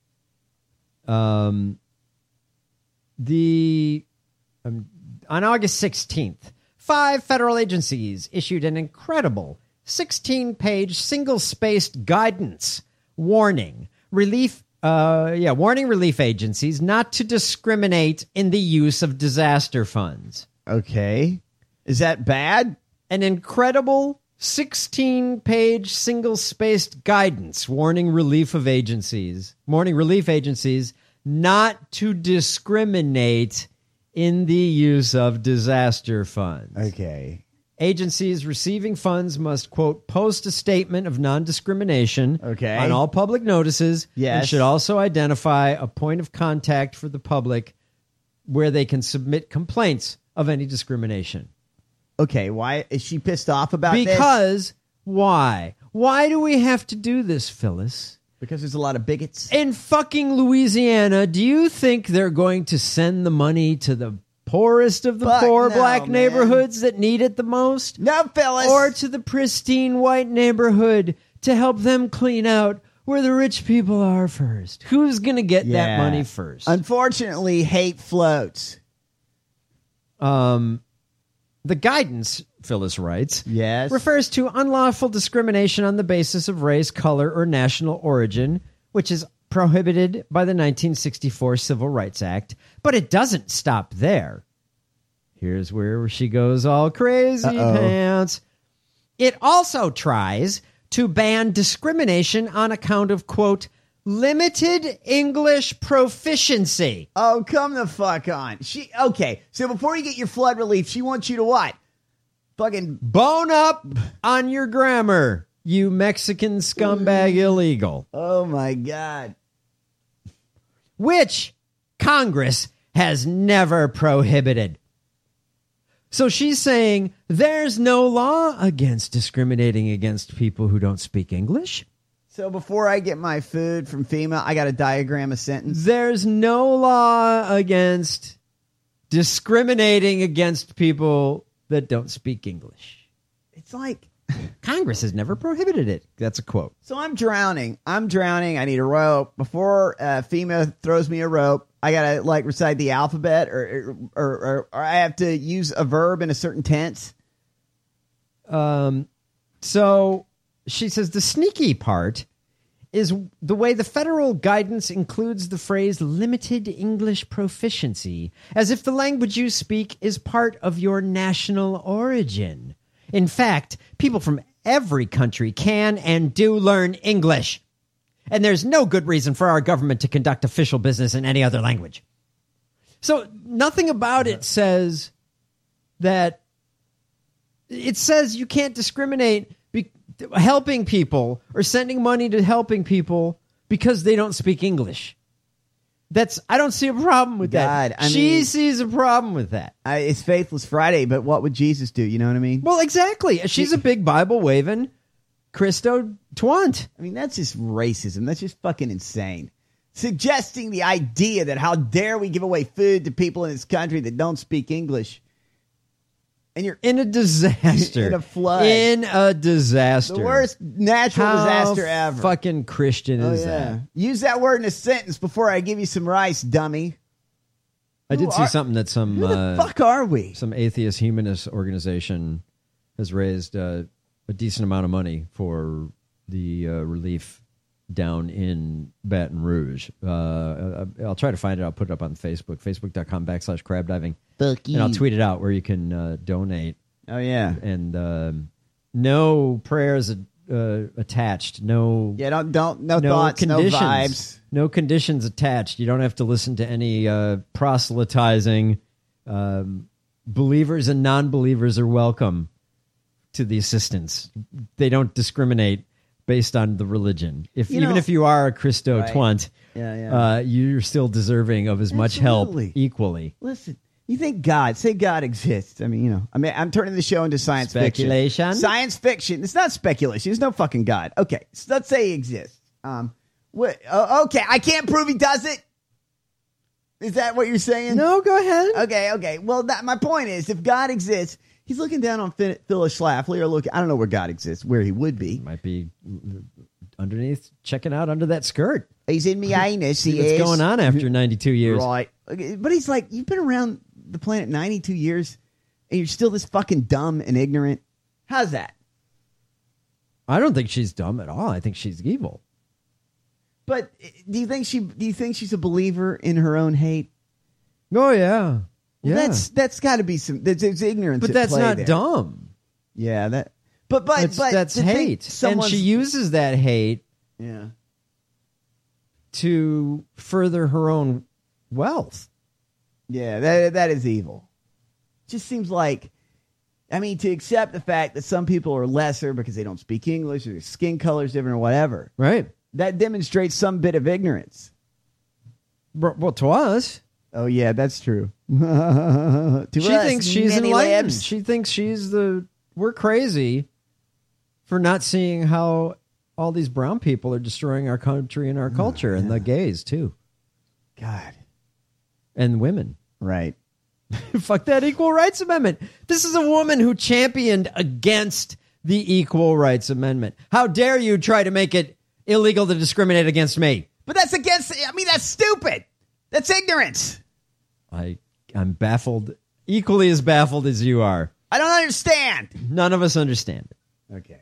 On August 16th, 5 federal agencies issued an incredible 16-page single-spaced guidance warning relief agencies not to discriminate in the use of disaster funds. Okay. Is that bad? An incredible 16-page single-spaced guidance warning relief agencies not to discriminate in the use of disaster funds. Okay. Agencies receiving funds must, quote, post a statement of non-discrimination on all public notices and should also identify a point of contact for the public where they can submit complaints of any discrimination. Okay, why is she pissed off about this? Because, why? Why do we have to do this, Phyllis? Because there's a lot of bigots. In fucking Louisiana, do you think they're going to send the money to the poorest of the black neighborhoods that need it the most? No, Phyllis. Or to the pristine white neighborhood to help them clean out where the rich people are first? Who's going to get that money first? Unfortunately, hate floats. The guidance, Phyllis writes, yes, refers to unlawful discrimination on the basis of race, color, or national origin, which is prohibited by the 1964 Civil Rights Act, but it doesn't stop there. Here's where she goes all crazy pants. It also tries to ban discrimination on account of, quote, limited English proficiency. Oh, come the fuck on. Okay, so before you get your flood relief, she wants you to what? Fucking bone up on your grammar, you Mexican scumbag illegal. Oh, my God. Which Congress has never prohibited. So she's saying there's no law against discriminating against people who don't speak English. So before I get my food from FEMA, I got to diagram a sentence. There's no law against discriminating against people that don't speak English. It's like Congress has never prohibited it. That's a quote. So I'm drowning. I need a rope. Before FEMA throws me a rope, I gotta like recite the alphabet, or I have to use a verb in a certain tense. So she says the sneaky part is the way the federal guidance includes the phrase limited English proficiency, as if the language you speak is part of your national origin. In fact, people from every country can and do learn English. And there's no good reason for our government to conduct official business in any other language. So nothing about it says that. It says you can't discriminate helping people or sending money to helping people because they don't speak English. I don't see a problem with that. She sees a problem with that. It's Faithless Friday, but what would Jesus do? You know what I mean? Well, exactly. She's a big Bible waving Christo twant. I mean, that's just racism. That's just fucking insane. Suggesting the idea that how dare we give away food to people in this country that don't speak English. And you're in a disaster. In a flood. In a disaster. The worst natural disaster ever. Fucking Christian is that? Use that word in a sentence before I give you some rice, dummy. I did see something that some... Who the fuck are we? Some atheist humanist organization has raised a decent amount of money for the relief down in Baton Rouge. I'll try to find it. I'll put it up on Facebook, facebook.com/crabdiving. And I'll tweet it out where you can donate. Oh, yeah. And no prayers attached. No. Yeah, no thoughts, conditions, no vibes. No conditions attached. You don't have to listen to any proselytizing. Believers and non-believers are welcome to the assistance. They don't discriminate based on the religion. Even if you are a Christo twant, you're still deserving of as much help equally. Listen, you think say God exists. I mean, I'm turning the show into science speculation. Fiction. Science fiction. It's not speculation. There's no fucking God. Okay, so let's say he exists. Okay, I can't prove he does it. Is that what you're saying? No, go ahead. Okay. Well, my point is, if God exists, he's looking down on Phyllis Schlafly, or I don't know where God exists, where he would be. Might be underneath, checking out under that skirt. He's in me anus. See what's going on after 92 years. Right. But he's like, you've been around the planet 92 years, and you're still this fucking dumb and ignorant. How's that? I don't think she's dumb at all. I think she's evil. But do you think she's a believer in her own hate? Oh, yeah. Well, that's got to be it's ignorance. But that's not there. dumb. Yeah, but that's hate, and she uses that hate. Yeah. To further her own wealth. Yeah, that is evil. Just seems like, to accept the fact that some people are lesser because they don't speak English or their skin color's different or whatever. Right. That demonstrates some bit of ignorance. Well, to us. Oh, yeah, that's true. She thinks she's enlightened. She thinks we're crazy for not seeing how all these brown people are destroying our country and our culture, and the gays, too. God. And women. Right. Fuck that Equal Rights Amendment. This is a woman who championed against the Equal Rights Amendment. How dare you try to make it illegal to discriminate against me? But that's that's stupid. That's ignorance. I'm baffled, equally as baffled as you are. I don't understand. None of us understand it. Okay.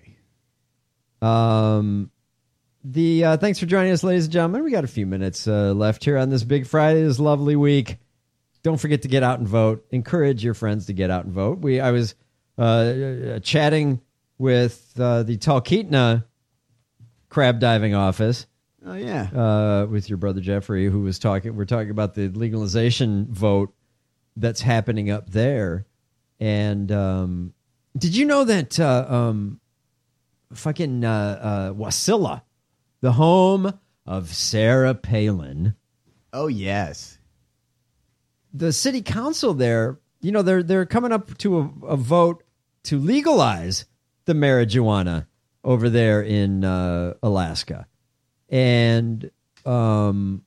Thanks for joining us, ladies and gentlemen. We got a few minutes left here on this Big Friday, this lovely week. Don't forget to get out and vote. Encourage your friends to get out and vote. I was chatting with the Talkeetna crab diving office. Oh, yeah. With your brother Jeffrey, who was talking. We're talking about the legalization vote that's happening up there. And did you know that fucking Wasilla, the home of Sarah Palin? Oh, yes. The city council there, they're coming up to a vote to legalize the marijuana over there in Alaska. And then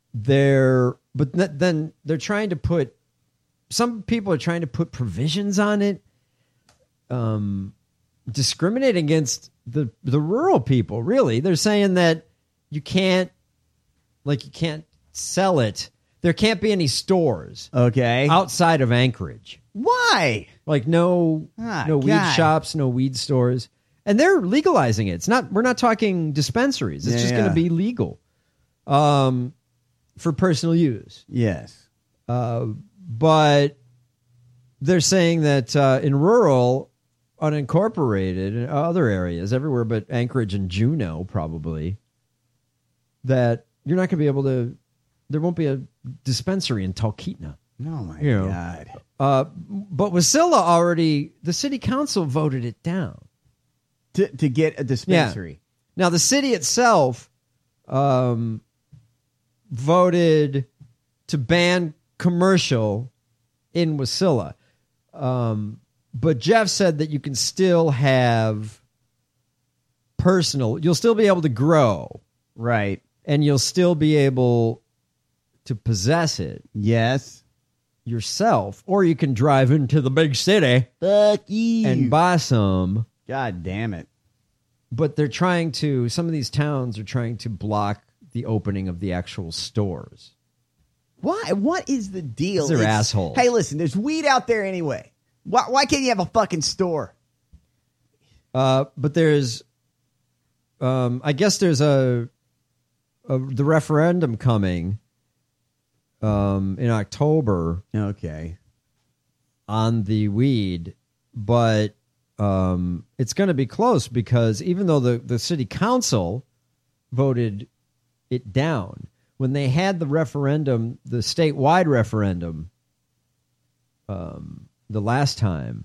they're trying to put, some people are trying to put provisions on it, discriminating against the rural people. Really, they're saying that you can't sell it. There can't be any stores, outside of Anchorage. Why? Like no weed shops, no weed stores, and they're legalizing it. It's not. We're not talking dispensaries. It's just going to be legal, for personal use. Yes, but they're saying that in rural, unincorporated, and other areas, everywhere but Anchorage and Juneau, probably, that you're not going to be able to. There won't be a dispensary in Talkeetna. Oh, my God. But Wasilla the city council voted it down. To get a dispensary. Yeah. Now, the city itself voted to ban commercial in Wasilla. But Jeff said that you can still have personal. You'll still be able to grow. Right. And you'll still be able to possess it. Yes. Yourself. Or you can drive into the big city. Fuck you. And buy some. God damn it. But some of these towns are trying to block the opening of the actual stores. Why? What is the deal? They're assholes. Hey, listen, there's weed out there anyway. Why can't you have a fucking store? But there's, I guess there's the referendum coming in October. Okay. On the weed, but it's going to be close because even though the city council voted it down, when they had the referendum, the statewide referendum, the last time,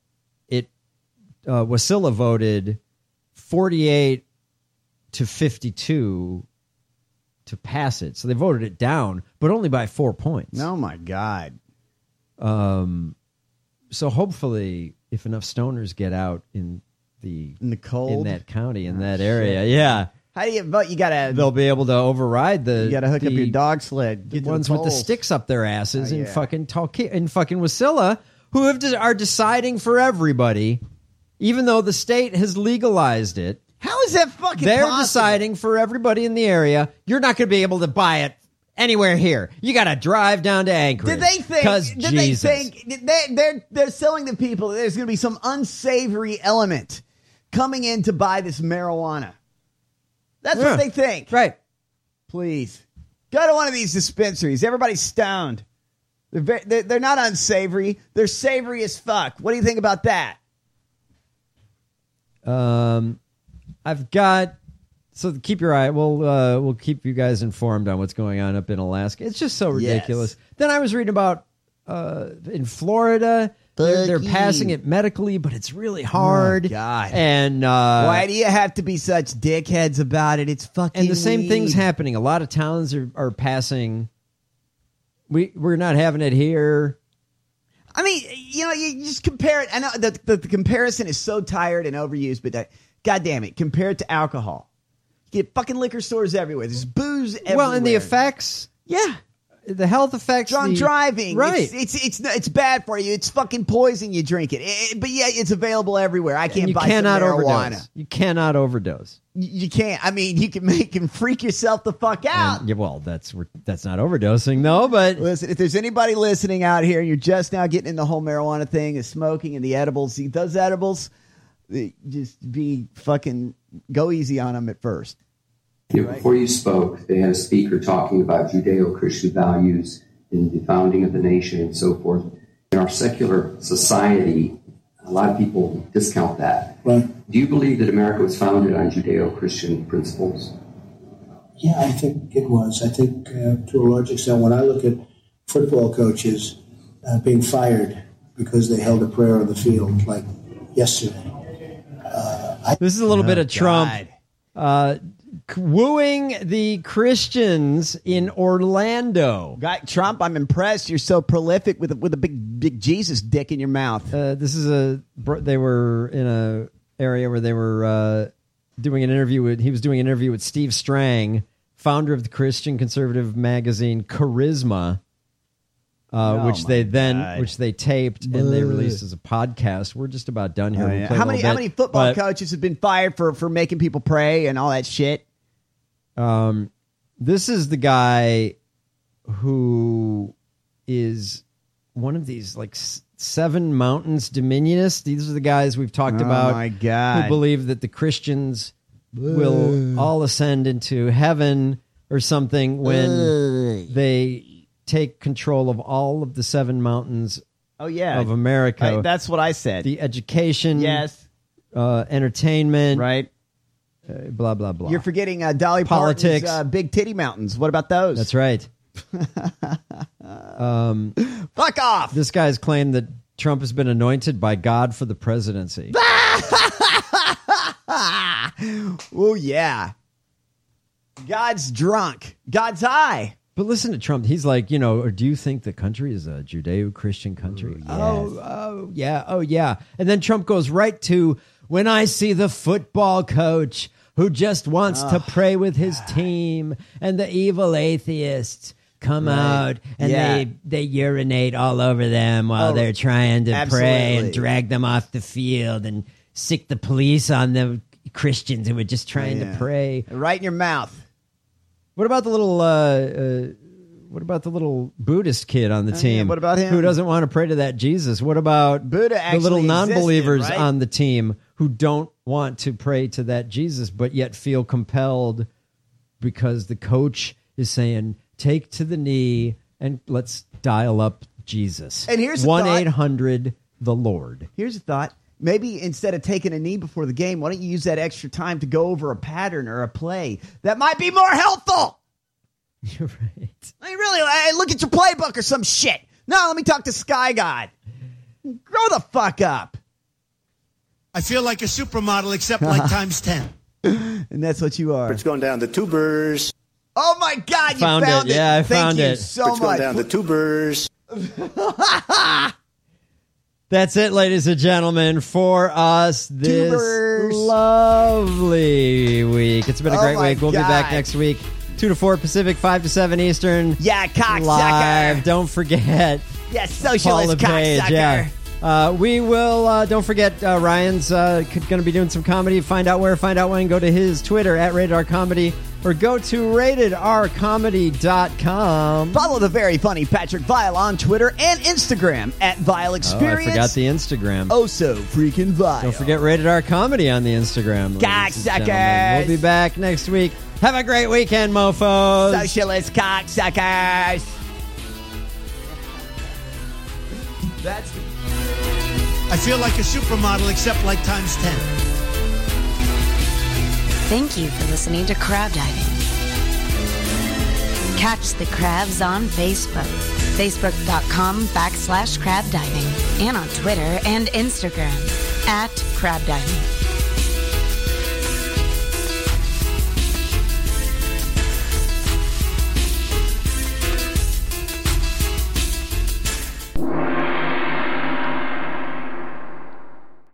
Wasilla voted 48 to 52 to pass it. So they voted it down, but only by 4 points. Oh, my God. So hopefully, if enough stoners get out in the cold, in that county, in that area, yeah. How do you vote? They'll be able to override the. You got to hook up your dog sled. The ones with the sticks up their asses in fucking Wasilla, who are deciding for everybody, even though the state has legalized it. How is that fucking They're possible? deciding for everybody in the area. You're not going to be able to buy it anywhere here. You got to drive down to Anchorage. Did they think they're selling to people that there's going to be some unsavory element coming in to buy this marijuana? That's what they think. Right. Please. Go to one of these dispensaries. Everybody's stoned. They're not unsavory. They're savory as fuck. What do you think about that? I've got... So keep your eye. We'll keep you guys informed on what's going on up in Alaska. It's just so ridiculous. Yes. Then I was reading about in Florida... They're passing it medically, but it's really hard. Oh, God. And why do you have to be such dickheads about it? It's fucking And the same weed. thing's happening. A lot of towns are passing. We're not having it here. I mean, you just compare it. I know the comparison is so tired and overused, but God damn it, compare it to alcohol. You get fucking liquor stores everywhere. There's booze everywhere. Well, and the effects. Yeah. The health effects. Drunk driving. Right. It's bad for you. It's fucking poison. You drink it. But yeah, it's available everywhere. I can't buy some marijuana. Overdose. You cannot overdose. You can't. I mean, you can freak yourself the fuck out. That's not overdosing though, but listen, if there's anybody listening out here and you're just now getting in the whole marijuana thing, the smoking and the edibles, those edibles, just be fucking go easy on them at first. Before you spoke, they had a speaker talking about Judeo-Christian values in the founding of the nation and so forth. In our secular society, a lot of people discount that. Right. Do you believe that America was founded on Judeo-Christian principles? Yeah, I think it was. I think to a large extent, when I look at football coaches being fired because they held a prayer on the field, like yesterday. This is a little bit of Trump. Wooing the Christians in Orlando. Trump, I'm impressed. You're so prolific with a big Jesus dick in your mouth. They were in area where they were doing an interview with. He was doing an interview with Steve Strang, founder of the Christian conservative magazine Charisma, which they taped and they released as a podcast. We're just about done here. We'll play How many football coaches have been fired for making people pray and all that shit? This is the guy who is one of these like 7 mountains dominionists. These are the guys we've talked about. My God. Who believe that the Christians will all ascend into heaven or something when they take control of all of the 7 mountains of America. That's what I said. The education, entertainment, right? Blah, blah, blah. You're forgetting Dolly Politics. Parton's big titty mountains. What about those? That's right. Fuck off. This guy's claimed that Trump has been anointed by God for the presidency. Oh, yeah. God's drunk. God's high. But listen to Trump. He's like, or do you think the country is a Judeo-Christian country? Oh, yeah. And then Trump goes right to, when I see the football coach who just wants to pray with his team and the evil atheists come out and they urinate all over them while they're trying to pray and drag them off the field and sick the police on the Christians who were just trying to pray. Right in your mouth. What about the little Buddhist kid on the team? What about him? Who doesn't want to pray to that Jesus? What about Buddha the little non-believers existed, right? on the team who don't want to pray to that Jesus but yet feel compelled because the coach is saying, take to the knee and let's dial up Jesus. And here's 1-800-THE-LORD. Here's a thought. Maybe instead of taking a knee before the game, why don't you use that extra time to go over a pattern or a play that might be more helpful? You're right. I mean, really, look at your playbook or some shit. No, let me talk to Sky God. Grow the fuck up. I feel like a supermodel, except like times 10. And that's what you are. It's going down the tubers. Oh, my God, you found it. Yeah, I found Thank it. you so It's going much. down the tubers. That's it, ladies and gentlemen, for us this Tubers. lovely week. It's been a great my week. We'll be back next week, 2 to 4 Pacific, 5 to 7 Eastern. Yeah, cocksucker. Live. Don't forget. Yeah, Paul socialist LePage. cocksucker. Yeah. We will, don't forget, Ryan's going to be doing some comedy. Find out where, find out when. Go to his Twitter, @RatedRComedy, or go to ratedrcomedy.com. Follow the very funny Patrick Vile on Twitter and Instagram @VileExperience. I forgot the Instagram. Oh, so freaking vile. Don't forget Rated R Comedy on the Instagram. Cocksuckers. We'll be back next week. Have a great weekend, mofos. Socialist cocksuckers. That's I feel like a supermodel, except like times 10. Thank you for listening to Crab Diving. Catch the crabs on Facebook, facebook.com/crabdiving, and on Twitter and Instagram @crabdiving.